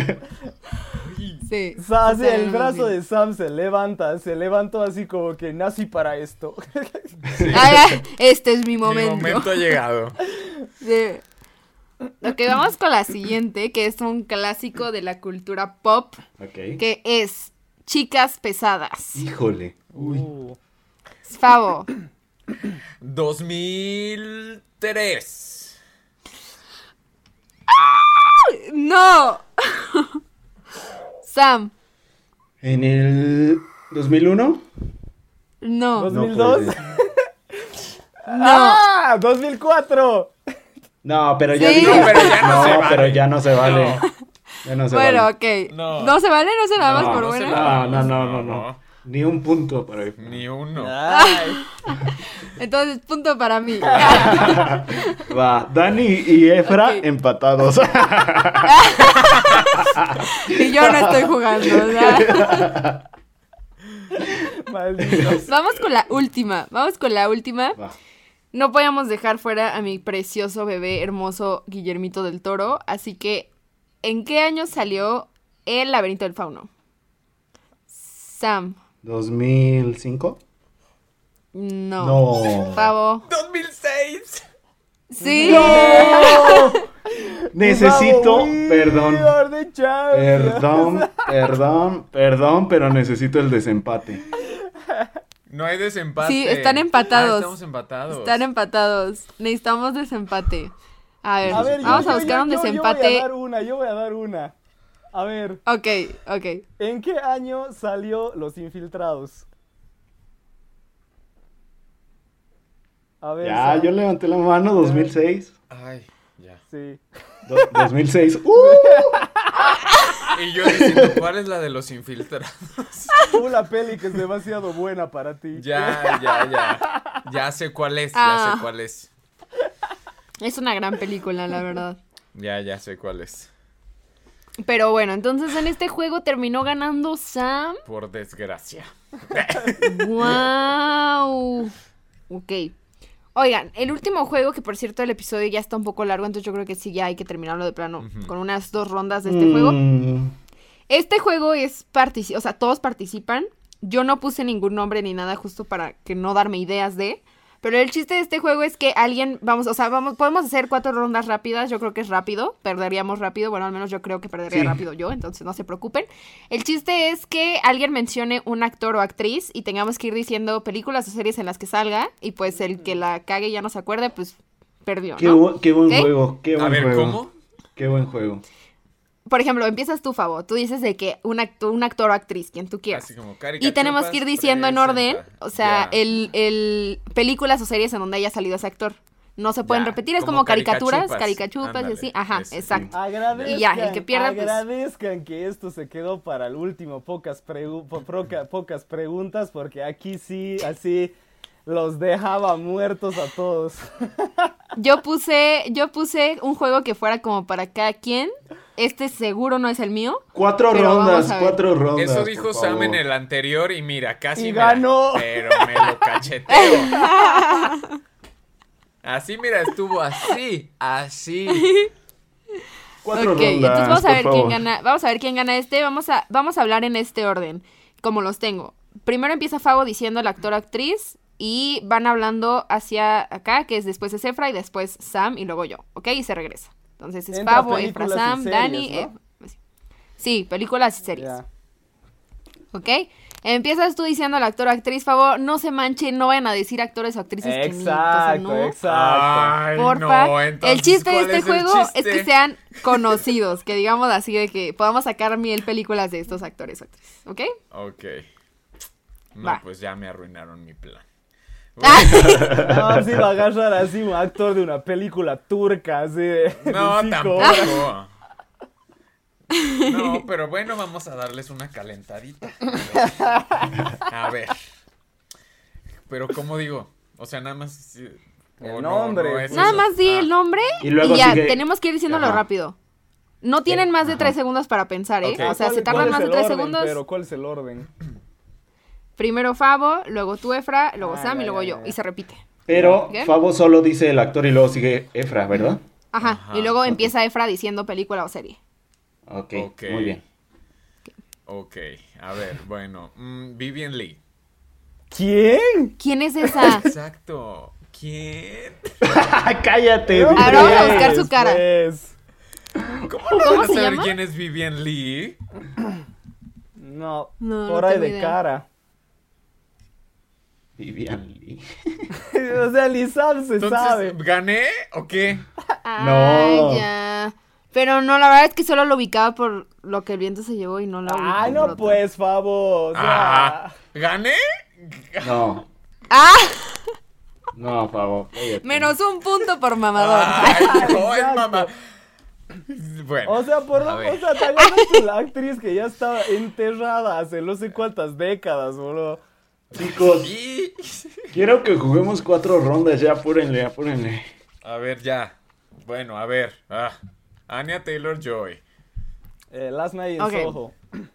Speaker 2: Sí.
Speaker 3: Sa-
Speaker 2: sí,
Speaker 3: el
Speaker 2: sí,
Speaker 3: brazo
Speaker 2: sí.
Speaker 3: de Sam se levanta, se levantó así como que nací para esto.
Speaker 2: Ah, este es mi
Speaker 5: Mi
Speaker 2: momento.
Speaker 5: momento ha llegado.
Speaker 2: Sí. Ok, vamos con la siguiente, que es un clásico de la cultura pop,
Speaker 4: Ok.
Speaker 2: que es Chicas Pesadas.
Speaker 4: Híjole. Uy.
Speaker 3: Uh,
Speaker 2: Favo.
Speaker 5: dos mil tres.
Speaker 2: ¡No! Sam.
Speaker 4: En el dos mil uno.
Speaker 2: No.
Speaker 3: ¿dos
Speaker 4: No
Speaker 3: mil dos?
Speaker 4: puede ser.
Speaker 3: ¡Ah! ¡dos mil cuatro!
Speaker 4: No, pero ya
Speaker 2: Sí.
Speaker 4: digo.
Speaker 5: No, pero ya no se vale.
Speaker 4: pero ya no se vale.
Speaker 5: No.
Speaker 4: Ya no se
Speaker 2: Bueno,
Speaker 4: vale.
Speaker 2: ok.
Speaker 5: No.
Speaker 2: No. se vale? ¿No se nada más
Speaker 4: No,
Speaker 2: por
Speaker 5: no se
Speaker 2: buena?
Speaker 5: vale.
Speaker 4: No, no, no, no, no. Ni un punto para Efra.
Speaker 5: Ni uno.
Speaker 3: Ay.
Speaker 2: Entonces, punto para mí.
Speaker 4: Va, Dani y Efra
Speaker 2: Ok.
Speaker 4: empatados.
Speaker 2: Y yo no estoy jugando, ¿verdad?
Speaker 3: Malditos.
Speaker 2: Vamos con la última. Vamos con la última.
Speaker 4: Va.
Speaker 2: No podíamos dejar fuera a mi precioso bebé hermoso Guillermito del Toro. Así que, ¿en qué año salió El Laberinto del Fauno? Sam.
Speaker 4: ¿dos mil cinco?
Speaker 2: No.
Speaker 4: No.
Speaker 2: Pavo.
Speaker 5: dos mil seis.
Speaker 2: Sí.
Speaker 4: Necesito,
Speaker 3: Vamos,
Speaker 4: perdón.
Speaker 3: we are the champions.
Speaker 4: Perdón, perdón, perdón, pero necesito el desempate.
Speaker 5: No hay desempate.
Speaker 2: Sí, están empatados.
Speaker 5: Ah, estamos empatados.
Speaker 2: Están empatados. Necesitamos desempate. A ver,
Speaker 3: A ver, yo-
Speaker 2: vamos
Speaker 3: yo-
Speaker 2: a buscar
Speaker 3: yo-
Speaker 2: un
Speaker 3: yo-
Speaker 2: desempate.
Speaker 3: Yo voy a dar una, yo voy a dar una. A ver,
Speaker 2: Ok, ok.
Speaker 3: ¿en qué año salió Los Infiltrados? A ver.
Speaker 4: Ya,
Speaker 3: Sam.
Speaker 4: yo levanté la mano, dos mil seis.
Speaker 5: Ay, ya.
Speaker 3: Sí.
Speaker 4: Do- dos mil seis. ¡Uh!
Speaker 5: Y yo diciendo, ¿cuál es la de los infiltrados?
Speaker 3: Una peli que es demasiado buena para ti.
Speaker 5: Ya, ya, ya. Ya sé cuál es, ya
Speaker 2: Ah.
Speaker 5: sé cuál es.
Speaker 2: Es una gran película, la verdad.
Speaker 5: Ya, ya sé cuál es.
Speaker 2: Pero bueno, entonces en este juego terminó ganando Sam.
Speaker 5: Por desgracia.
Speaker 2: ¡Wow! Ok. Oigan, el último juego, que por cierto el episodio ya está un poco largo, entonces yo creo que sí ya hay que terminarlo de plano
Speaker 5: Ujú.
Speaker 2: con unas dos rondas de este juego.
Speaker 4: Mm,
Speaker 2: Este juego es partici- o sea, todos participan. Yo no puse ningún nombre ni nada justo para que no darme ideas de. Pero el chiste de este juego es que alguien, vamos, o sea, vamos, podemos hacer cuatro rondas rápidas. Yo creo que es rápido, perderíamos rápido. Bueno, al menos yo creo que perdería
Speaker 4: Sí.
Speaker 2: rápido yo, entonces no se preocupen. El chiste es que alguien mencione un actor o actriz y tengamos que ir diciendo películas o series en las que salga. Y pues el que la cague y ya no se acuerde, pues perdió,
Speaker 4: qué,
Speaker 2: ¿no?
Speaker 4: bu- qué buen
Speaker 2: ¿Ok?
Speaker 4: juego, qué buen
Speaker 5: A ver,
Speaker 4: juego.
Speaker 5: ¿cómo?
Speaker 4: Qué buen juego.
Speaker 2: Por ejemplo, empiezas tú, Favo. Tú dices de que un actor, un actor o actriz, quien tú quieras.
Speaker 5: Así como
Speaker 2: Y tenemos que ir diciendo en orden, o sea,
Speaker 5: Ya.
Speaker 2: el, el películas o series en donde haya salido ese actor. No se pueden
Speaker 5: Ya,
Speaker 2: repetir, es
Speaker 5: como
Speaker 2: como caricaturas,
Speaker 5: caricachupas.
Speaker 2: caricachupas y
Speaker 5: Ándale,
Speaker 2: así. Ajá,
Speaker 5: ese,
Speaker 2: exacto.
Speaker 3: Agradezcan,
Speaker 2: Y ya, el que pierda, pues-
Speaker 3: agradezcan que esto se quedó para el último, pocas, pregu- po- proca- pocas preguntas, porque aquí sí, así los dejaba muertos a todos.
Speaker 2: Yo puse, yo puse un juego que fuera como para cada quien. Este seguro no es el mío.
Speaker 4: Cuatro
Speaker 2: Pero vamos
Speaker 4: rondas,
Speaker 2: a ver.
Speaker 4: cuatro rondas.
Speaker 5: Eso
Speaker 4: por
Speaker 5: dijo Sam
Speaker 4: favor.
Speaker 5: en el anterior y mira, casi
Speaker 3: Y
Speaker 5: me la-
Speaker 3: ganó.
Speaker 5: pero me lo cacheteo. Así, mira, estuvo así, así.
Speaker 4: Cuatro
Speaker 2: Ok,
Speaker 4: rondas,
Speaker 2: entonces vamos a
Speaker 4: por
Speaker 2: ver
Speaker 4: favor.
Speaker 2: quién gana. Vamos a ver quién gana este. Vamos a, vamos a hablar en este orden, como los tengo. Primero empieza Favo diciendo el actor o actriz y van hablando hacia acá, que es después es Efra y después Sam y luego yo, ¿ok? Y se regresa. Entonces es
Speaker 3: Entra
Speaker 2: Fabo, Efra,
Speaker 3: películas y
Speaker 2: Sam,
Speaker 3: series,
Speaker 2: Dani...
Speaker 3: ¿no?
Speaker 2: Ef- Sí, películas y series.
Speaker 3: Ya.
Speaker 2: ¿Ok? Empiezas tú diciendo al actor o actriz, Fabo, no se manchen, no vayan a decir actores o actrices que ni,
Speaker 3: Exacto,
Speaker 2: entonces no.
Speaker 3: exacto.
Speaker 5: Ay,
Speaker 2: Porfa,
Speaker 5: no, entonces,
Speaker 2: el chiste de
Speaker 5: ¿cuál
Speaker 2: este
Speaker 5: es el
Speaker 2: juego
Speaker 5: chiste?
Speaker 2: es que sean conocidos, que digamos así de que podamos sacar mil películas de estos actores o actrices, ¿ok?
Speaker 5: Ok. No,
Speaker 2: Va.
Speaker 5: pues ya me arruinaron mi plan.
Speaker 3: No, si va a agarrar así un actor de una película turca, así de,
Speaker 5: No,
Speaker 3: de cinco
Speaker 5: tampoco.
Speaker 3: horas.
Speaker 5: No, pero bueno, vamos a darles una calentadita. A ver. A ver. Pero, ¿cómo digo? O sea, nada más... sí,
Speaker 3: El
Speaker 5: o
Speaker 3: nombre.
Speaker 5: es
Speaker 2: Nada
Speaker 5: eso.
Speaker 2: más di
Speaker 5: Ah,
Speaker 2: el nombre
Speaker 4: Y
Speaker 2: y,
Speaker 4: luego
Speaker 2: ya,
Speaker 4: sigue-
Speaker 2: tenemos que ir diciéndolo
Speaker 4: Ajá.
Speaker 2: rápido. No tienen más de
Speaker 4: Ajá.
Speaker 2: tres segundos para pensar, ¿eh?
Speaker 5: Ok.
Speaker 2: O sea,
Speaker 3: ¿Cuál-
Speaker 2: se
Speaker 3: cuál
Speaker 2: tardan
Speaker 3: es
Speaker 2: más de
Speaker 3: el
Speaker 2: tres
Speaker 3: orden,
Speaker 2: segundos.
Speaker 3: Pero, ¿cuál es el orden?
Speaker 2: Primero Fabo, luego tú, Efra, luego
Speaker 3: Ah,
Speaker 2: Sam
Speaker 3: ya,
Speaker 2: y luego
Speaker 3: ya,
Speaker 2: yo.
Speaker 3: ya.
Speaker 2: Y se repite.
Speaker 4: Pero
Speaker 2: ¿Ok?
Speaker 4: Fabo solo dice el actor y luego sigue Efra, ¿verdad?
Speaker 2: Ajá.
Speaker 5: Ajá,
Speaker 2: Y luego
Speaker 4: ok.
Speaker 2: empieza Efra diciendo película o serie.
Speaker 4: Ok,
Speaker 5: Ok.
Speaker 4: muy bien.
Speaker 5: Ok, a ver, bueno. mm, Vivian Lee.
Speaker 3: ¿Quién?
Speaker 2: ¿Quién es esa?
Speaker 5: Exacto. ¿Quién?
Speaker 4: ¡Cállate!
Speaker 2: Ahora vamos a buscar su cara.
Speaker 3: Pues,
Speaker 5: ¿Cómo
Speaker 2: ¿Cómo
Speaker 5: van a
Speaker 2: se
Speaker 5: saber
Speaker 2: llama?
Speaker 5: quién es Vivian Lee?
Speaker 3: no,
Speaker 2: No,
Speaker 3: por
Speaker 2: no
Speaker 3: ahí
Speaker 2: tengo
Speaker 3: de
Speaker 2: idea.
Speaker 3: cara.
Speaker 4: Vivian Lee.
Speaker 3: O sea, ni sabe, se
Speaker 5: Entonces,
Speaker 3: sabe.
Speaker 5: ¿gané o qué?
Speaker 2: Ay,
Speaker 4: No.
Speaker 2: ya. Pero no, la verdad es que solo lo ubicaba por lo que el viento se llevó y no la ubicaba.
Speaker 3: Ay, no pues, Fabo. O sea,
Speaker 5: Ah, ¿gané?
Speaker 4: No,
Speaker 2: ¡Ah!
Speaker 4: no, Fabo. cállate.
Speaker 2: Menos un punto por mamador.
Speaker 5: Ay, no, es
Speaker 3: Exacto.
Speaker 5: mamá. Bueno.
Speaker 3: o sea, por
Speaker 5: a
Speaker 3: lo,
Speaker 5: ver.
Speaker 3: o sea, te agarraste la actriz que ya estaba enterrada hace no sé cuántas décadas, boludo.
Speaker 4: Chicos,
Speaker 5: Y...
Speaker 4: quiero que juguemos cuatro rondas, ya apúrenle, apúrenle.
Speaker 5: A ver, ya. Bueno, a ver. Ah. Anya Taylor-Joy.
Speaker 3: Eh, Last Night in
Speaker 2: Ok.
Speaker 3: Soho.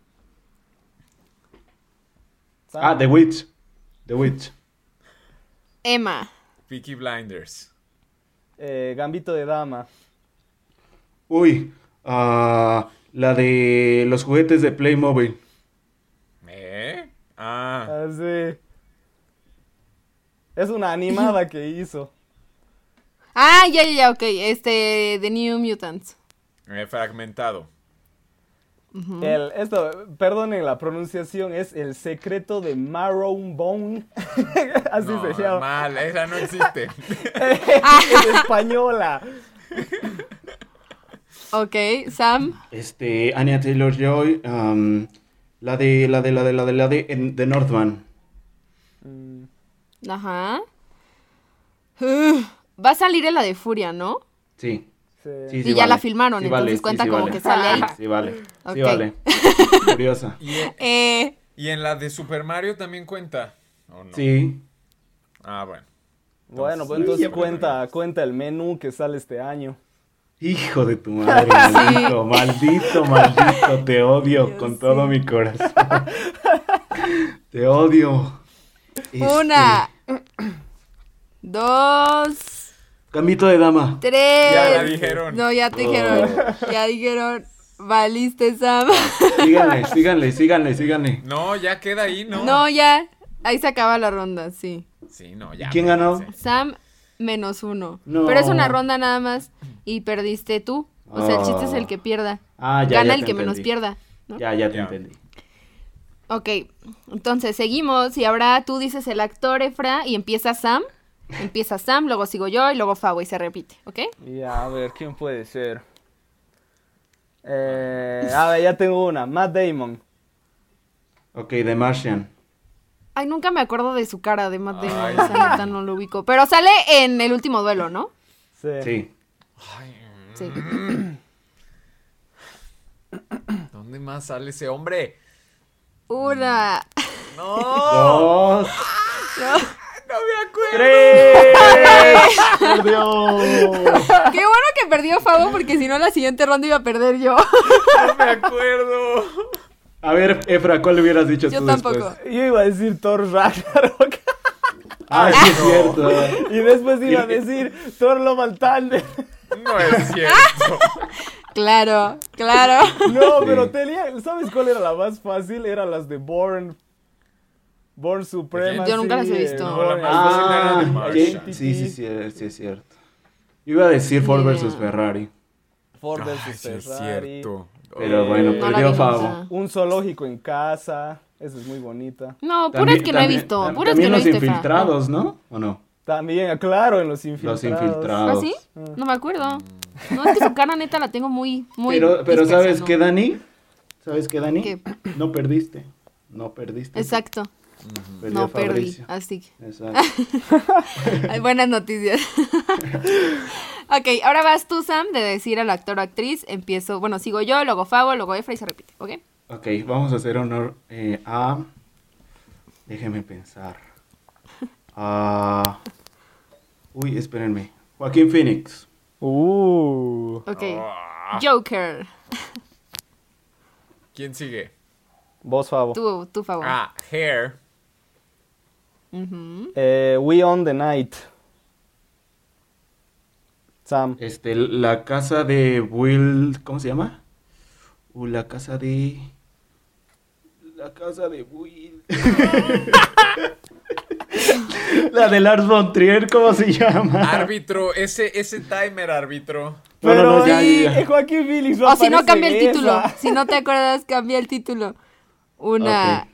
Speaker 4: Ah, The Witch. The Witch.
Speaker 2: Emma.
Speaker 5: Peaky Blinders.
Speaker 3: Eh, Gambito de Dama.
Speaker 4: Uy, ah, la de los juguetes de Playmobil.
Speaker 5: ¿Eh? Ah.
Speaker 3: Así. Es una animada que hizo.
Speaker 2: Ah, ya, ya, ya, ok. Este, The New Mutants.
Speaker 5: eh, fragmentado.
Speaker 3: El, esto, perdonen la pronunciación, es El secreto de Marrowbone. Así
Speaker 5: No,
Speaker 3: se llama.
Speaker 5: mal, esa no existe.
Speaker 3: Es española.
Speaker 2: Ok, Sam.
Speaker 4: Este, Anya Taylor-Joy, um, la de, la de, la de, la de, la de, en- de Northman.
Speaker 3: Mm,
Speaker 2: Ajá. Ugh, va a salir en la de Furia, ¿no?
Speaker 4: Sí.
Speaker 3: sí.
Speaker 4: Sí,
Speaker 2: Y
Speaker 4: sí
Speaker 2: ya
Speaker 4: vale.
Speaker 2: la filmaron,
Speaker 4: Sí
Speaker 2: entonces
Speaker 4: vale, sí,
Speaker 2: cuenta
Speaker 4: sí
Speaker 2: como
Speaker 4: vale.
Speaker 2: que sale ahí.
Speaker 4: Sí vale, sí
Speaker 2: Ok.
Speaker 4: vale. Curiosa.
Speaker 5: Y, en-
Speaker 2: Eh,
Speaker 5: y en la de Super Mario también cuenta. ¿O no?
Speaker 4: Sí.
Speaker 5: Ah, bueno.
Speaker 3: Bueno, pues
Speaker 4: Sí,
Speaker 3: entonces
Speaker 4: ya,
Speaker 3: cuenta, cuenta el menú que sale este año.
Speaker 4: Hijo de tu madre, maldito, maldito, maldito, te odio
Speaker 2: Dios,
Speaker 4: con
Speaker 2: sí.
Speaker 4: todo mi corazón. Te odio. Este,
Speaker 2: una. Dos.
Speaker 4: Gambito de dama.
Speaker 2: Tres.
Speaker 5: Ya la dijeron.
Speaker 2: No, ya te dijeron. Ya dijeron. Valiste, Sam.
Speaker 4: Síganle, síganle, síganle, síganle.
Speaker 5: No, ya queda ahí, ¿no?
Speaker 2: No, ya. Ahí se acaba la ronda, sí.
Speaker 5: Sí, no, ya.
Speaker 4: ¿Quién ganó?
Speaker 2: Sam menos uno.
Speaker 4: No.
Speaker 2: Pero es una ronda nada más. Y perdiste tú. O sea, el chiste es
Speaker 4: Oh.
Speaker 2: el que pierda.
Speaker 4: Ah, ya,
Speaker 2: Gana
Speaker 4: ya
Speaker 2: el
Speaker 4: te
Speaker 2: que menos
Speaker 4: entendí.
Speaker 2: pierda. ¿no?
Speaker 4: Ya, ya te
Speaker 5: Ya.
Speaker 4: entendí.
Speaker 2: Ok, entonces seguimos y ahora tú dices el actor, Efra, y empieza Sam. Empieza Sam, luego sigo yo y luego Fabo y se repite, ¿ok?
Speaker 3: Ya, a ver, ¿quién puede ser? Eh, a ver, ya tengo una. Matt Damon.
Speaker 4: Ok, The Martian.
Speaker 2: Ay, nunca me acuerdo de su cara de Matt Damon,
Speaker 5: Ay.
Speaker 2: esa neta no lo ubico. Pero sale en El Último Duelo, ¿no?
Speaker 3: Sí.
Speaker 4: Sí.
Speaker 5: Ay,
Speaker 2: Sí.
Speaker 5: mm. ¿Dónde más sale ese hombre?
Speaker 2: Una.
Speaker 5: No,
Speaker 4: Dos.
Speaker 5: no me acuerdo.
Speaker 4: Tres. Perdió.
Speaker 2: Qué bueno que perdió Fabo porque si no la siguiente ronda iba a perder yo.
Speaker 5: No me acuerdo.
Speaker 4: A ver, Efra, ¿cuál le hubieras dicho
Speaker 2: Yo
Speaker 4: tú
Speaker 2: tampoco.
Speaker 4: después?
Speaker 3: Yo iba a decir Thor Ragnarok.
Speaker 4: Ah, sí es cierto.
Speaker 3: Y después iba a decir Thor Love and Thunder.
Speaker 5: No es cierto.
Speaker 2: Claro, claro.
Speaker 3: No,
Speaker 4: Sí.
Speaker 3: pero tenía, ¿sabes cuál era la más fácil? Eran las de Bourne. Born Supremacy.
Speaker 2: Yo nunca las he visto.
Speaker 3: eh,
Speaker 5: No, la
Speaker 3: Born-
Speaker 5: más
Speaker 4: Ah,
Speaker 5: de Martian.
Speaker 4: ¿qué? sí, sí, sí, sí, es cierto. Iba a decir Ford
Speaker 2: Yeah.
Speaker 4: versus Ferrari.
Speaker 3: Ford
Speaker 5: Ay,
Speaker 3: versus
Speaker 5: sí, es
Speaker 3: Ferrari.
Speaker 5: cierto.
Speaker 4: Pero
Speaker 3: Eh,
Speaker 4: bueno,
Speaker 2: No la
Speaker 4: perdió
Speaker 2: vi
Speaker 4: Favo.
Speaker 2: nunca.
Speaker 3: Un zoológico en casa. Esa es muy bonita.
Speaker 2: No, puras
Speaker 4: También-
Speaker 2: que no he
Speaker 4: también-
Speaker 2: visto.
Speaker 4: tam-
Speaker 2: Puras que
Speaker 4: También
Speaker 2: no he
Speaker 4: los
Speaker 2: visto. Efra.
Speaker 4: infiltrados, ¿no? ¿O no?
Speaker 3: También, claro, en los
Speaker 4: Los
Speaker 3: infiltrados.
Speaker 4: infiltrados.
Speaker 2: ¿Ah, sí? No me acuerdo. No, es que su cara neta la tengo muy, muy.
Speaker 4: Pero, pero
Speaker 2: dispersa,
Speaker 4: ¿sabes
Speaker 2: ¿no?
Speaker 4: qué, Dani? ¿Sabes qué, Dani?
Speaker 2: ¿Qué?
Speaker 4: No perdiste. No perdiste.
Speaker 2: Exacto.
Speaker 4: Perdió
Speaker 2: No perdí.
Speaker 4: Fabricio.
Speaker 2: Así que.
Speaker 4: Exacto.
Speaker 2: Hay buenas noticias. Ok, ahora vas tú, Sam, de decir al actor o actriz. Empiezo, bueno, sigo yo, luego Favo, luego Efra y se repite, ¿ok?
Speaker 4: Ok, vamos a hacer honor eh, a... Déjeme pensar. Ah, Uy, espérenme. Joaquín Phoenix.
Speaker 3: Uh.
Speaker 2: Ok.
Speaker 5: Ah.
Speaker 2: Joker.
Speaker 5: ¿Quién sigue?
Speaker 3: Vos, Favo.
Speaker 2: Tú, tú, Favo.
Speaker 5: Ah, Hair.
Speaker 2: Ujú.
Speaker 3: Eh, We Own the Night. Sam.
Speaker 4: Este, la casa de Will... ¿Cómo se llama? Uh, la casa de... La casa de Will... La de Lars von Trier, ¿cómo se llama?
Speaker 5: Árbitro, ese, ese timer árbitro.
Speaker 4: No, no,
Speaker 3: Pero
Speaker 4: no, ya,
Speaker 3: ahí,
Speaker 4: ya, ya.
Speaker 3: eh, Joaquín Phoenix no
Speaker 2: O si no,
Speaker 3: aparece
Speaker 2: cambia el
Speaker 3: en
Speaker 2: título.
Speaker 3: esa.
Speaker 2: Si no te acuerdas, cambia el título. Una.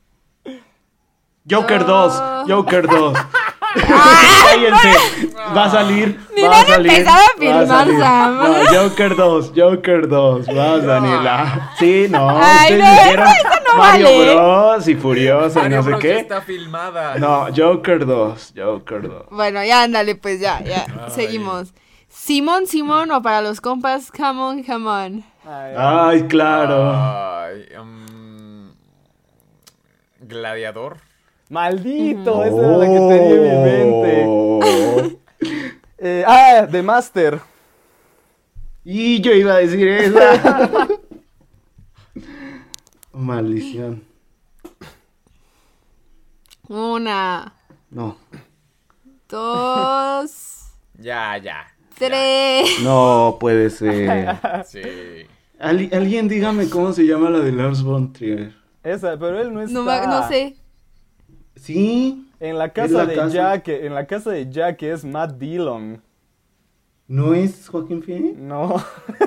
Speaker 4: Joker
Speaker 2: No.
Speaker 4: dos, Joker dos. Cállense, va a salir,
Speaker 2: Ni
Speaker 4: va
Speaker 2: lo
Speaker 4: a
Speaker 2: han
Speaker 4: salir.
Speaker 2: empezado a
Speaker 4: va
Speaker 2: filmar,
Speaker 4: salir.
Speaker 2: Sam.
Speaker 4: No, Joker dos, Joker dos, vas Daniela. Sí, no,
Speaker 2: Ay,
Speaker 4: ustedes
Speaker 2: no,
Speaker 4: dijeron
Speaker 2: eso- eso no
Speaker 4: Mario
Speaker 2: vale.
Speaker 4: Bros y Furiosa y
Speaker 5: Mario
Speaker 4: no sé
Speaker 5: Bros
Speaker 4: qué.
Speaker 5: está filmada.
Speaker 4: No, Joker dos, Joker dos.
Speaker 2: Bueno, ya ándale, pues ya, ya.
Speaker 5: Ay.
Speaker 2: Seguimos. Simón, Simón, o para los compas, come on, come on.
Speaker 3: Ay,
Speaker 4: Ay, claro.
Speaker 5: Ay, um, Gladiador.
Speaker 3: Maldito, esa era la que tenía en mi mente.
Speaker 4: Oh.
Speaker 3: Eh, ah, The Master.
Speaker 4: Y yo iba a decir esa. Maldición.
Speaker 2: Una,
Speaker 4: No.
Speaker 2: dos,
Speaker 5: Ya, ya.
Speaker 2: tres.
Speaker 4: No puede ser.
Speaker 5: Sí.
Speaker 4: Ali- alguien dígame cómo se llama la de Lars von Trier.
Speaker 3: Esa, pero él no está.
Speaker 2: No, me- no sé.
Speaker 4: Sí.
Speaker 3: En la
Speaker 4: Es
Speaker 3: casa
Speaker 4: la
Speaker 3: de
Speaker 4: casa.
Speaker 3: Jack, en la casa de Jack es Matt Dillon.
Speaker 4: ¿No es Joaquín Phoenix?
Speaker 3: No.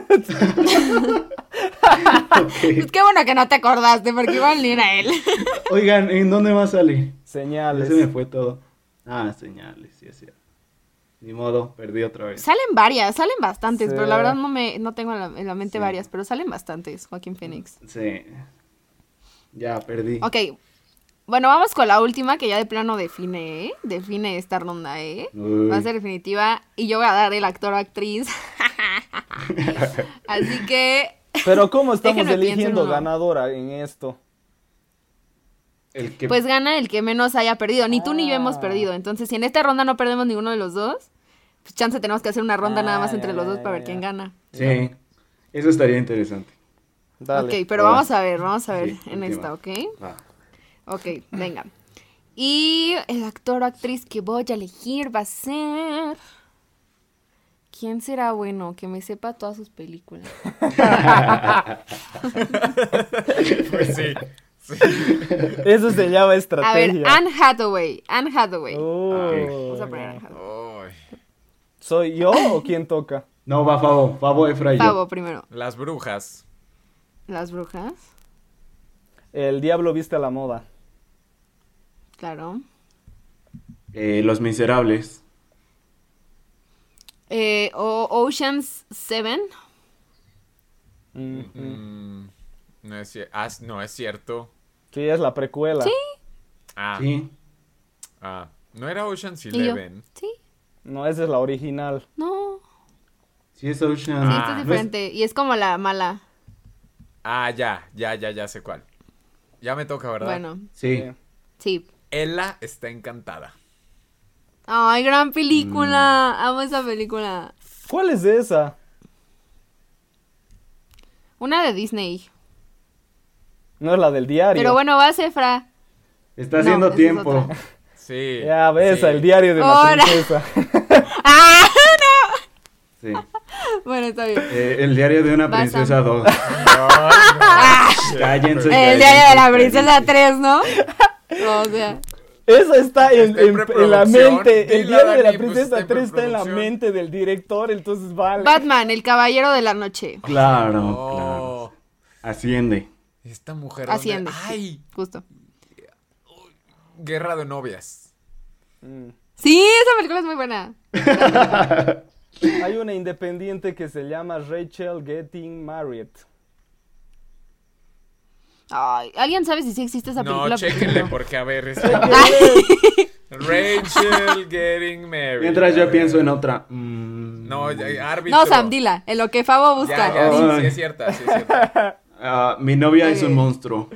Speaker 2: Pues qué bueno que no te acordaste, porque igual ni era él.
Speaker 4: Oigan, ¿en dónde más sale? Ya
Speaker 3: Señales.
Speaker 4: se me fue todo. Ah, señales, sí es cierto. Ni modo, perdí otra vez.
Speaker 2: Salen varias, salen bastantes,
Speaker 3: Sí.
Speaker 2: pero la verdad no me no tengo en la, en la mente
Speaker 4: Sí.
Speaker 2: varias, pero salen bastantes, Joaquín Phoenix.
Speaker 4: Sí. Ya, perdí.
Speaker 2: Ok, bueno, vamos con la última que ya de plano define, ¿eh? Define esta ronda, ¿eh?
Speaker 4: Uy.
Speaker 2: Va a ser definitiva y yo voy a dar el actor o actriz. Así que,
Speaker 3: Pero ¿cómo estamos
Speaker 2: Déjenme pienso en
Speaker 3: eligiendo
Speaker 2: uno.
Speaker 3: ganadora en esto?
Speaker 4: El que...
Speaker 2: pues gana el que menos haya perdido. Ni tú ni yo hemos
Speaker 3: Ah.
Speaker 2: perdido. Entonces, si en esta ronda no perdemos ninguno de los dos, pues chance tenemos que hacer una ronda
Speaker 3: Ah,
Speaker 2: nada más
Speaker 3: ya,
Speaker 2: entre los
Speaker 3: ya,
Speaker 2: dos para
Speaker 3: ya,
Speaker 2: ver
Speaker 3: ya.
Speaker 2: quién gana.
Speaker 4: Sí, eso estaría interesante.
Speaker 3: Dale.
Speaker 2: Ok, pero
Speaker 4: va.
Speaker 2: vamos a ver, vamos a ver
Speaker 4: Sí,
Speaker 2: en
Speaker 4: última.
Speaker 2: esta, ¿ok?
Speaker 4: Va.
Speaker 2: Ok, venga. Y el actor o actriz que voy a elegir va a ser... ¿Quién será bueno? Que me sepa todas sus películas.
Speaker 5: Pues sí. Sí.
Speaker 3: Eso se llama
Speaker 2: A ver,
Speaker 3: estrategia.
Speaker 2: Anne Hathaway. Anne Hathaway.
Speaker 3: Oh,
Speaker 2: Vamos a poner Anne Hathaway.
Speaker 5: Ay,
Speaker 3: ¿Soy yo o quién toca?
Speaker 4: No, va Favo, Favo, Efra y yo.
Speaker 2: Pavo primero.
Speaker 5: Las brujas.
Speaker 2: Las brujas.
Speaker 3: El diablo viste a la moda.
Speaker 2: Claro.
Speaker 4: Eh, Los Miserables.
Speaker 2: Eh, o Ocean's Seven.
Speaker 3: Mm, mm.
Speaker 5: Mm, no, es, cier- ah, no es cierto.
Speaker 3: Sí, es la precuela.
Speaker 2: Sí.
Speaker 5: Ah,
Speaker 4: Sí.
Speaker 5: ah, no era Ocean's
Speaker 2: Y yo.
Speaker 5: Eleven.
Speaker 2: Sí.
Speaker 3: No, esa es la original.
Speaker 2: No.
Speaker 4: Sí, es Ocean.
Speaker 2: Sí,
Speaker 5: Ah,
Speaker 2: esta es
Speaker 4: ¿no es-
Speaker 2: diferente. Y es como la mala.
Speaker 5: Ah, ya, ya, ya, ya sé cuál. Ya me toca, ¿verdad?
Speaker 2: Bueno,
Speaker 4: Sí.
Speaker 2: sí.
Speaker 5: Ella está encantada.
Speaker 2: Ay, gran película.
Speaker 4: Mm.
Speaker 2: Amo esa película.
Speaker 3: ¿Cuál es esa?
Speaker 2: Una de Disney.
Speaker 3: No es la del diario.
Speaker 2: Pero bueno, va a ser Fra.
Speaker 4: Está
Speaker 2: No,
Speaker 4: haciendo
Speaker 2: esa es
Speaker 4: tiempo.
Speaker 2: otra.
Speaker 5: Sí.
Speaker 3: Ya ves,
Speaker 5: sí.
Speaker 3: el diario de una
Speaker 2: Ahora.
Speaker 3: princesa.
Speaker 2: ¡Ah!
Speaker 4: Sí.
Speaker 2: Bueno, está bien.
Speaker 4: Eh, el diario de una
Speaker 2: Vas,
Speaker 4: princesa
Speaker 2: Sam.
Speaker 4: dos.
Speaker 5: Ay, no.
Speaker 4: Cállense.
Speaker 2: El diario de la princesa tres, ¿no? O sea...
Speaker 3: Eso está en,
Speaker 5: Está en
Speaker 3: en, en la mente.
Speaker 5: preproducción.
Speaker 3: El
Speaker 5: Dila,
Speaker 3: diario de la
Speaker 5: Dani, pues,
Speaker 3: princesa
Speaker 5: está en
Speaker 3: tres está en la
Speaker 5: preproducción.
Speaker 3: mente del director, entonces vale.
Speaker 2: Batman, el caballero de la noche.
Speaker 4: Claro,
Speaker 5: Oh,
Speaker 4: claro. Asciende.
Speaker 5: esta mujer.
Speaker 2: Asciende.
Speaker 5: ¿dónde? Ay,
Speaker 2: Justo.
Speaker 5: Guerra de novias.
Speaker 3: Mm.
Speaker 2: Sí, esa película es muy buena.
Speaker 3: Hay una independiente que se llama Rachel Getting Married.
Speaker 2: Ay, ¿alguien sabe si sí existe esa película?
Speaker 5: No,
Speaker 2: Porque
Speaker 5: chéquenle,
Speaker 2: no.
Speaker 5: porque a ver. Este... Rachel Getting Married.
Speaker 4: Mientras
Speaker 5: a
Speaker 4: yo
Speaker 5: ver.
Speaker 4: pienso en otra. Mm,
Speaker 5: No, ya, árbitro.
Speaker 2: No, Sam, dila. En lo que Fabo busca.
Speaker 5: Ya, ya, sí,
Speaker 4: Ay.
Speaker 5: sí es cierta, sí es cierta.
Speaker 4: ah, mi novia es
Speaker 2: Ok.
Speaker 4: un monstruo.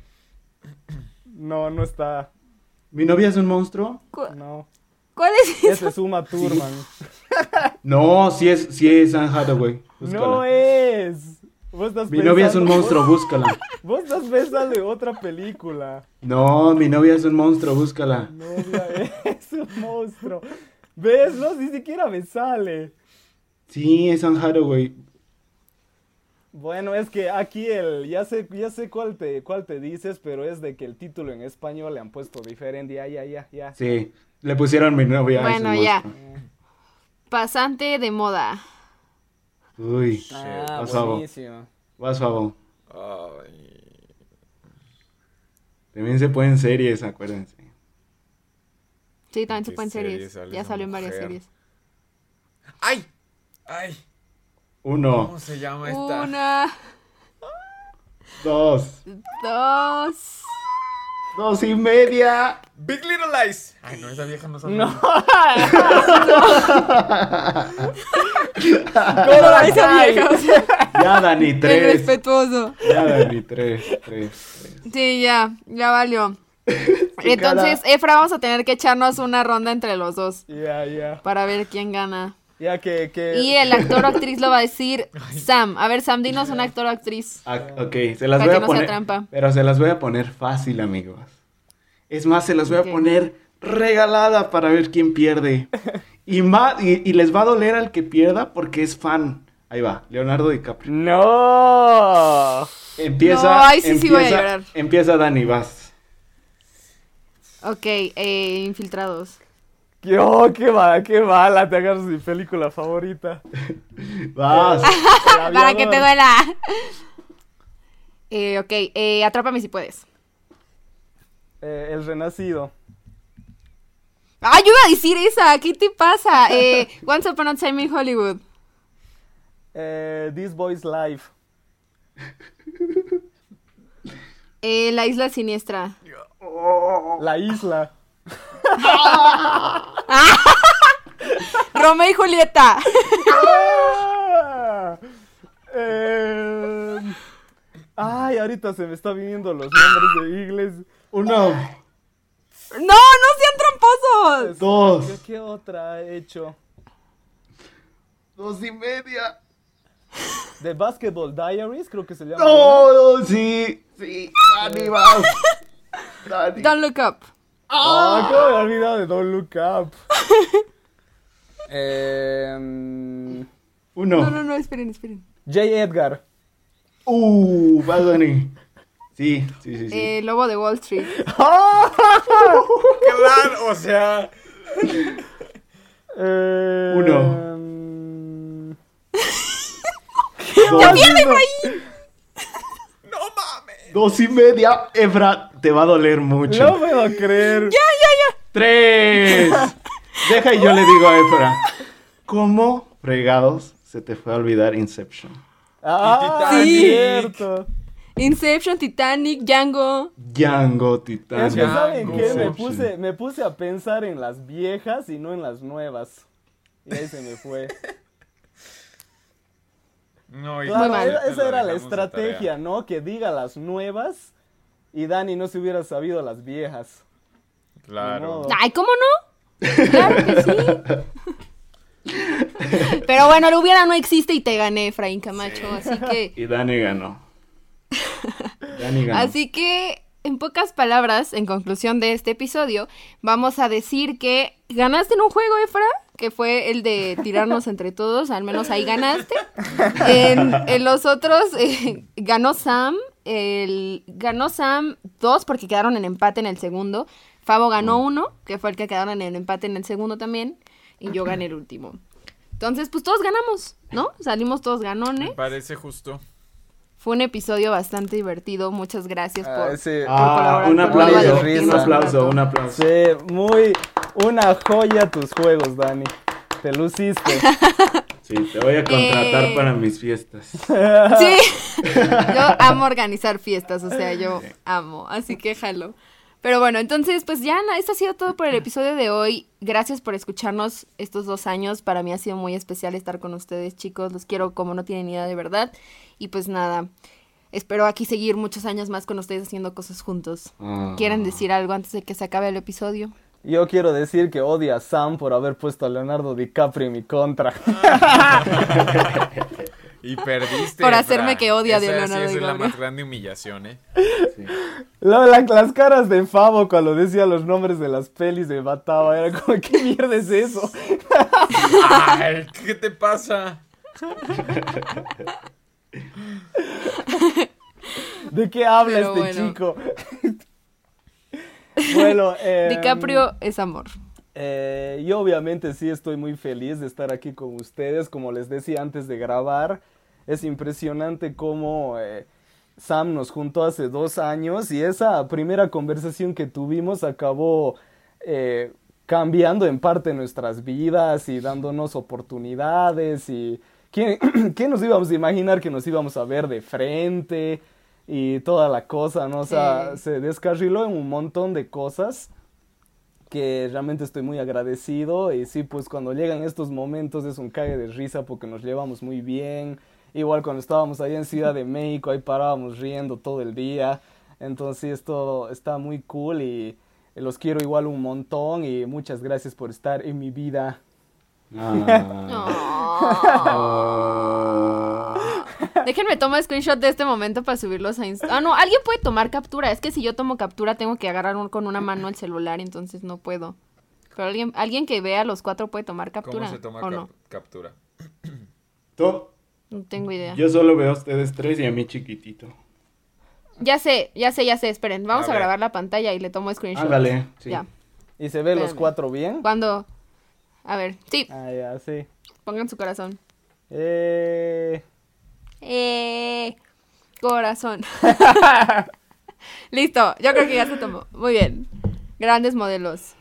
Speaker 3: No, no está.
Speaker 4: ¿Mi novia es un monstruo?
Speaker 2: ¿Cu-
Speaker 3: No.
Speaker 2: ¿Cuál es
Speaker 3: Ese
Speaker 2: eso?
Speaker 3: es Uma Thurman.
Speaker 4: No, sí es, sí es Anne Hathaway. Búscala.
Speaker 3: No es. Vos estás
Speaker 4: Mi novia es un
Speaker 3: pensando-
Speaker 4: monstruo, búscala.
Speaker 3: Vos estás pensando en otra película.
Speaker 4: No, mi novia es un monstruo, búscala.
Speaker 3: Novia es un monstruo. ¿Ves? No, ni siquiera me sale.
Speaker 4: Sí, es Anne Hathaway.
Speaker 3: Bueno, es que aquí el, ya sé, ya sé cuál te, cuál te dices, pero es de que el título en español le han puesto diferente, ya, ya, ya, ya.
Speaker 4: Sí, le pusieron mi novia. es
Speaker 2: Bueno,
Speaker 4: un
Speaker 2: ya.
Speaker 4: monstruo.
Speaker 2: Pasante de moda.
Speaker 4: Uy,
Speaker 3: Ah,
Speaker 4: vas Fabo.
Speaker 3: buenísimo.
Speaker 4: Vas Fabo.
Speaker 5: Ay.
Speaker 4: También se pueden series, acuérdense.
Speaker 2: Sí, también se
Speaker 5: ¿Qué
Speaker 2: pueden
Speaker 5: serie
Speaker 2: series.
Speaker 5: sale
Speaker 2: Ya
Speaker 5: esa
Speaker 2: salió en varias
Speaker 5: mujer?
Speaker 2: series.
Speaker 5: ¡Ay! ¡Ay!
Speaker 4: Uno,
Speaker 5: ¿Cómo se llama esta?
Speaker 2: Una,
Speaker 4: dos,
Speaker 2: dos.
Speaker 4: dos y media.
Speaker 5: Big Little Lies. Ay, no, esa vieja no sabe.
Speaker 3: No.
Speaker 2: Pero esa vieja, o sea,
Speaker 4: Ya, Dani,
Speaker 2: el
Speaker 4: tres.
Speaker 2: respetuoso.
Speaker 4: Ya, Dani, tres, tres, tres.
Speaker 2: Sí, ya, ya valió. Entonces, Efra, vamos a tener que echarnos una ronda entre los dos
Speaker 3: Ya, ya.
Speaker 2: para ver quién gana.
Speaker 3: Ya que, que...
Speaker 2: Y el actor o actriz lo va a decir Sam. A ver, Sam, dinos un actor o actriz.
Speaker 4: Ah, ok, se las
Speaker 2: Para
Speaker 4: voy
Speaker 2: que
Speaker 4: a
Speaker 2: no sea
Speaker 4: poner.
Speaker 2: trampa.
Speaker 4: Pero se las voy a poner fácil, amigos. Es más, se las voy
Speaker 2: Ok.
Speaker 4: a poner regalada para ver quién pierde. Y, ma- y, y les va a doler al que pierda porque es fan. Ahí va, Leonardo DiCaprio.
Speaker 3: No.
Speaker 4: Empieza.
Speaker 2: No, ahí sí, sí voy a
Speaker 4: empieza-
Speaker 2: llorar.
Speaker 4: Empieza Dani, vas.
Speaker 2: Ok, eh, infiltrados.
Speaker 3: Qué, oh, qué mala, qué mala, te agarras mi película favorita.
Speaker 4: Vas.
Speaker 3: El
Speaker 2: Para que te
Speaker 3: aviador.
Speaker 2: duela. Eh, ok, eh, atrápame si puedes.
Speaker 3: Eh, el Renacido.
Speaker 2: ¡Ah, yo iba a decir esa! ¿Qué te pasa? Eh, Once Upon a Time in Hollywood.
Speaker 3: Eh, This Boy's Life.
Speaker 2: Eh, La Isla Siniestra.
Speaker 3: La Isla.
Speaker 2: Romeo y Julieta.
Speaker 3: Ah, eh, ay, ahorita se me está viniendo los nombres de inglés.
Speaker 4: Uno,
Speaker 2: ¡No, no sean tramposos!
Speaker 4: dos,
Speaker 3: ¿Qué, qué otra he hecho?
Speaker 4: dos y media.
Speaker 3: The Basketball Diaries, creo que se llama.
Speaker 4: No, sí, sí. Dani, vas. Dani.
Speaker 2: Don't Look Up.
Speaker 3: Ah, ¿cómo me he olvidado de Don't Look Up? eh, mm,
Speaker 4: Uno.
Speaker 2: No, no, no, esperen, esperen.
Speaker 3: J. Edgar.
Speaker 4: Uh, vas, Dani. Sí, sí, sí, sí.
Speaker 2: Eh, Lobo de Wall Street.
Speaker 5: Claro, o sea.
Speaker 3: Eh,
Speaker 4: Uno.
Speaker 3: mm,
Speaker 4: Dos,
Speaker 5: No mames.
Speaker 4: dos y media. Efra, te va a doler mucho.
Speaker 3: no puedo creer.
Speaker 4: Tres. Deja y yo le digo a Efra. ¿Cómo fregados se te fue a olvidar Inception?
Speaker 3: Ah,
Speaker 5: Titanic.
Speaker 3: cierto.
Speaker 2: Inception, Titanic, Django.
Speaker 4: Django, Titanic.
Speaker 3: Es que ¿saben
Speaker 5: Django.
Speaker 3: qué? Me
Speaker 4: Inception.
Speaker 3: puse, me puse a pensar en las viejas y no en las nuevas. Y ahí se me fue.
Speaker 5: No,
Speaker 3: Claro,
Speaker 2: mal.
Speaker 3: esa- esa
Speaker 5: Lo
Speaker 3: era la
Speaker 5: dejamos de
Speaker 3: estrategia,
Speaker 5: tarea.
Speaker 3: ¿no? Que diga las nuevas y Dani no se hubiera sabido las viejas. Ni
Speaker 5: Claro.
Speaker 3: modo.
Speaker 2: Ay, ¿cómo no? Claro que sí. Pero bueno, lo hubiera no existe y te gané, Efraín Camacho. Así que,
Speaker 4: Y Dani ganó. Dani ganó.
Speaker 2: así que, en pocas palabras, en conclusión de este episodio, vamos a decir que ganaste en un juego, Efra, que fue el de tirarnos entre todos, al menos ahí ganaste. En, en los otros eh, ganó Sam el, ganó Sam dos porque quedaron en empate en el segundo. Fabo ganó uno, que fue el que quedaron en el empate en el segundo también. Y yo gané el último. Entonces, pues todos ganamos, ¿no? Salimos todos ganones.
Speaker 5: Me parece justo.
Speaker 2: Fue un episodio bastante divertido. Muchas gracias por,
Speaker 3: Ah, sí.
Speaker 2: por
Speaker 4: Ah,
Speaker 2: colaborar
Speaker 4: un
Speaker 2: con
Speaker 4: aplauso,
Speaker 2: Nueva
Speaker 3: un
Speaker 2: Divertirnos
Speaker 4: aplauso,
Speaker 2: rato.
Speaker 4: un aplauso.
Speaker 3: Sí, muy... Una joya tus juegos, Dani. Te luciste.
Speaker 4: Sí, te voy a contratar
Speaker 2: Eh.
Speaker 4: para mis fiestas.
Speaker 2: Sí, yo amo organizar fiestas, o sea, yo amo, así que jalo. Pero bueno, entonces, pues ya, esto ha sido todo por el episodio de hoy. Gracias por escucharnos estos dos años. Para mí ha sido muy especial estar con ustedes, chicos. Los quiero como no tienen idea de verdad. Y pues nada, espero aquí seguir muchos años más con ustedes haciendo cosas juntos.
Speaker 4: Ah.
Speaker 2: ¿Quieren decir algo antes de que se acabe el episodio?
Speaker 3: Yo quiero decir que odio a Sam por haber puesto a Leonardo DiCaprio en mi contra.
Speaker 5: Y perdiste.
Speaker 2: Por hacerme
Speaker 5: Efra.
Speaker 2: que odia a
Speaker 5: Esa sí
Speaker 2: Leonardo
Speaker 5: es la
Speaker 2: DiCaprio.
Speaker 5: más grande humillación, ¿eh?
Speaker 4: Sí.
Speaker 3: La- la- las caras de Fabo cuando decía los nombres de las pelis me mataba. Era como, ¿qué mierda es eso?
Speaker 5: Ay, ¿qué te pasa?
Speaker 3: ¿De qué habla
Speaker 2: Pero
Speaker 3: este
Speaker 2: bueno.
Speaker 3: chico? Bueno, eh,
Speaker 2: DiCaprio es amor.
Speaker 3: Eh, yo obviamente sí estoy muy feliz de estar aquí con ustedes. Como les decía antes de grabar, es impresionante cómo eh, Sam nos juntó hace dos años y esa primera conversación que tuvimos acabó eh, cambiando en parte nuestras vidas y dándonos oportunidades. Y ¿quién, ¿quién nos íbamos a imaginar que nos íbamos a ver de frente y toda la cosa, ¿no? O sea,
Speaker 2: Sí.
Speaker 3: se descarriló en un montón de cosas que realmente estoy muy agradecido. Y sí, pues cuando llegan estos momentos es un cague de risa porque nos llevamos muy bien. Igual cuando estábamos allá en Ciudad de México, ahí parábamos riendo todo el día. Entonces sí, esto está muy cool y los quiero igual un montón y muchas gracias por estar en mi vida.
Speaker 4: Ah.
Speaker 2: Oh. Déjenme tomar screenshot de este momento para subirlos a Insta. Ah, no, alguien puede tomar captura. Es que si yo tomo captura tengo que agarrar un- con una mano el celular, entonces no puedo. Pero alguien, alguien que vea los cuatro puede tomar captura.
Speaker 5: ¿Cómo se toma
Speaker 2: ¿o
Speaker 5: cap-
Speaker 2: no?
Speaker 5: captura?
Speaker 4: Tú,
Speaker 2: No tengo idea.
Speaker 4: yo solo veo a ustedes tres y a mí chiquitito.
Speaker 2: Ya sé, ya sé, ya sé. Esperen, vamos
Speaker 5: A
Speaker 2: a,
Speaker 5: ver.
Speaker 2: grabar la pantalla y le tomo screenshot.
Speaker 4: Ándale, sí.
Speaker 2: Ya.
Speaker 3: ¿Y se ve los
Speaker 2: Espérame.
Speaker 3: cuatro bien?
Speaker 2: Cuando... A ver, sí,
Speaker 3: Ah, ya, sí.
Speaker 2: pongan su corazón.
Speaker 3: Eh...
Speaker 2: Eh, corazón. Listo, yo creo que ya se tomó. Muy bien. Grandes modelos.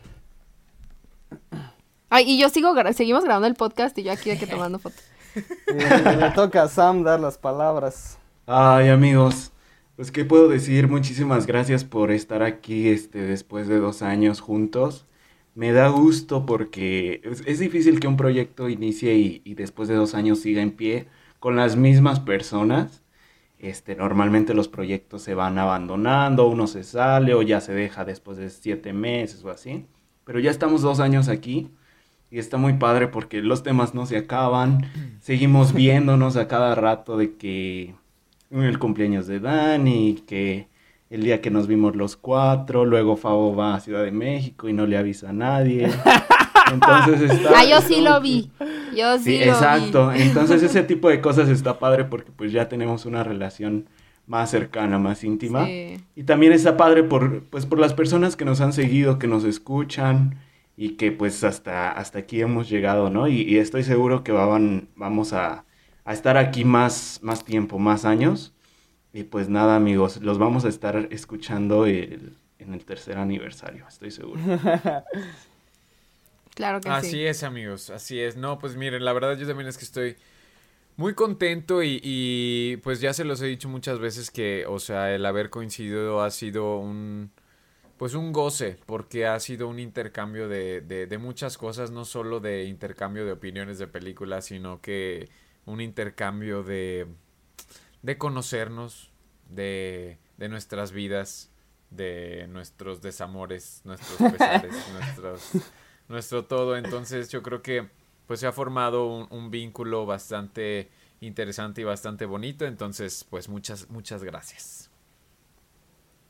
Speaker 2: Ay, y yo sigo, gra- seguimos grabando el podcast y yo aquí de que tomando fotos.
Speaker 3: y le toca a Sam dar las palabras.
Speaker 4: Ay, amigos, pues qué puedo decir, muchísimas gracias por estar aquí este después de dos años juntos. Me da gusto porque es, es difícil que un proyecto inicie y, y después de dos años siga en pie con las mismas personas. Este, normalmente los proyectos se van abandonando, uno se sale o ya se deja después de siete meses o así. Pero ya estamos dos años aquí y está muy padre porque los temas no se acaban. Seguimos viéndonos a cada rato de que el cumpleaños de Dani, que el día que nos vimos los cuatro, luego Fabo va a Ciudad de México y no le avisa a nadie. Entonces está...
Speaker 2: Ah, yo sí lo vi. Yo sí,
Speaker 4: Sí,
Speaker 2: lo
Speaker 4: exacto.
Speaker 2: vi.
Speaker 4: Entonces ese tipo de cosas está padre porque pues ya tenemos una relación más cercana, más íntima.
Speaker 2: Sí.
Speaker 4: Y también está padre por, pues, por las personas que nos han seguido, que nos escuchan y que pues hasta, hasta aquí hemos llegado, ¿no? Y, y estoy seguro que van, vamos a, a estar aquí más, más tiempo, más años. Y pues nada, amigos, los vamos a estar escuchando el- en el tercer aniversario, estoy seguro.
Speaker 2: Claro que
Speaker 5: Así
Speaker 2: sí.
Speaker 5: es, amigos, así es. No, pues miren, la verdad yo también es que estoy muy contento y, y, pues ya se los he dicho muchas veces que, o sea, el haber coincidido ha sido un, pues un goce, porque ha sido un intercambio de, de, de muchas cosas, no solo de intercambio de opiniones de películas, sino que un intercambio de, de conocernos, de, de nuestras vidas, de nuestros desamores, nuestros pesares, nuestros... nuestro todo. Entonces yo creo que pues se ha formado un, un vínculo bastante interesante y bastante bonito. Entonces pues muchas, muchas gracias.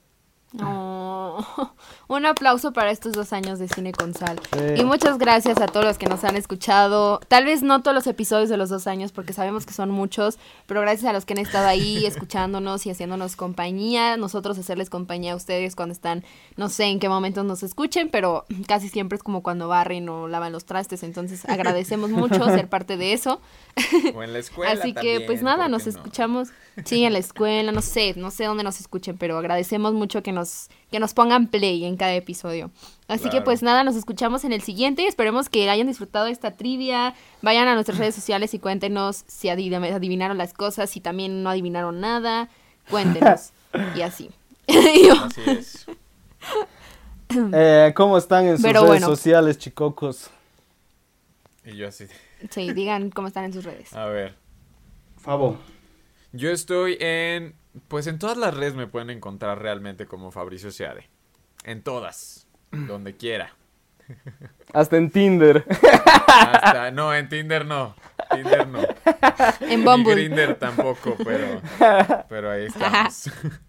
Speaker 2: Oh, un aplauso para estos dos años de Cine con Sal.
Speaker 3: Sí.
Speaker 2: Y muchas gracias a todos los que nos han escuchado. Tal vez no todos los episodios de los dos años, porque sabemos que son muchos, pero gracias a los que han estado ahí escuchándonos y haciéndonos compañía. Nosotros hacerles compañía a ustedes cuando están, no sé en qué momentos nos escuchen, pero casi siempre es como cuando barren o lavan los trastes. Entonces agradecemos mucho ser parte de eso.
Speaker 5: O en la escuela
Speaker 2: Así
Speaker 5: también,
Speaker 2: que pues nada,
Speaker 5: ¿por
Speaker 2: nos
Speaker 5: qué no?
Speaker 2: escuchamos, sí, en la escuela, no sé, no sé dónde nos escuchen, pero agradecemos mucho que nos, que nos pongan play en cada episodio. Así
Speaker 5: Claro.
Speaker 2: que pues nada, nos escuchamos en el siguiente y esperemos que hayan disfrutado esta trivia. Vayan a nuestras redes sociales y cuéntenos si adi- adivinaron las cosas, si también no adivinaron nada, cuéntenos. Y así. Y yo,
Speaker 5: Así es.
Speaker 3: Eh, ¿Cómo están en sus
Speaker 2: Pero
Speaker 3: redes
Speaker 2: bueno.
Speaker 3: sociales, chicocos?
Speaker 5: Y yo así.
Speaker 2: sí, digan cómo están en sus redes.
Speaker 5: A ver.
Speaker 4: Fabo.
Speaker 5: Yo estoy en... Pues en todas las redes me pueden encontrar realmente como Fabricio Seade. En todas. Donde quiera.
Speaker 3: Hasta en Tinder.
Speaker 5: Hasta... No, en Tinder no. Tinder no.
Speaker 2: En
Speaker 5: Y
Speaker 2: Bumble.
Speaker 5: Grindr tampoco, pero... Pero ahí estamos.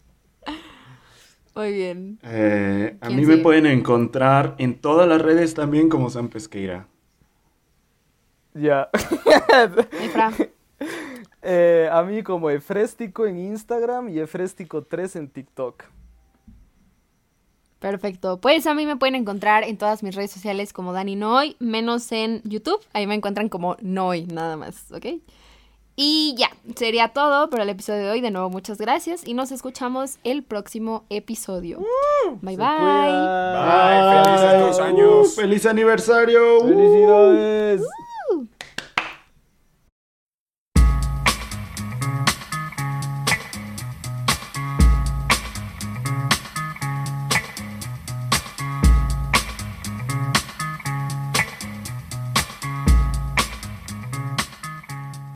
Speaker 2: Muy bien.
Speaker 4: Eh, a
Speaker 2: ¿Quién
Speaker 4: mí me
Speaker 2: sigue?
Speaker 4: pueden encontrar en todas las redes también como Sam Pesqueira.
Speaker 3: Ya.
Speaker 2: Efra.
Speaker 3: Eh, a mí como Efréstico en Instagram y Efréstico tres en TikTok.
Speaker 2: Perfecto. Pues a mí me pueden encontrar en todas mis redes sociales como Dani Noy, menos en YouTube. Ahí me encuentran como Noy, nada más, ¿ok? Y ya, sería todo por el episodio de hoy. De nuevo, muchas gracias y nos escuchamos el próximo episodio. Bye,
Speaker 3: Se
Speaker 2: bye.
Speaker 3: cuidan.
Speaker 5: Bye, felices dos años.
Speaker 4: ¡Feliz aniversario!
Speaker 3: ¡Felicidades!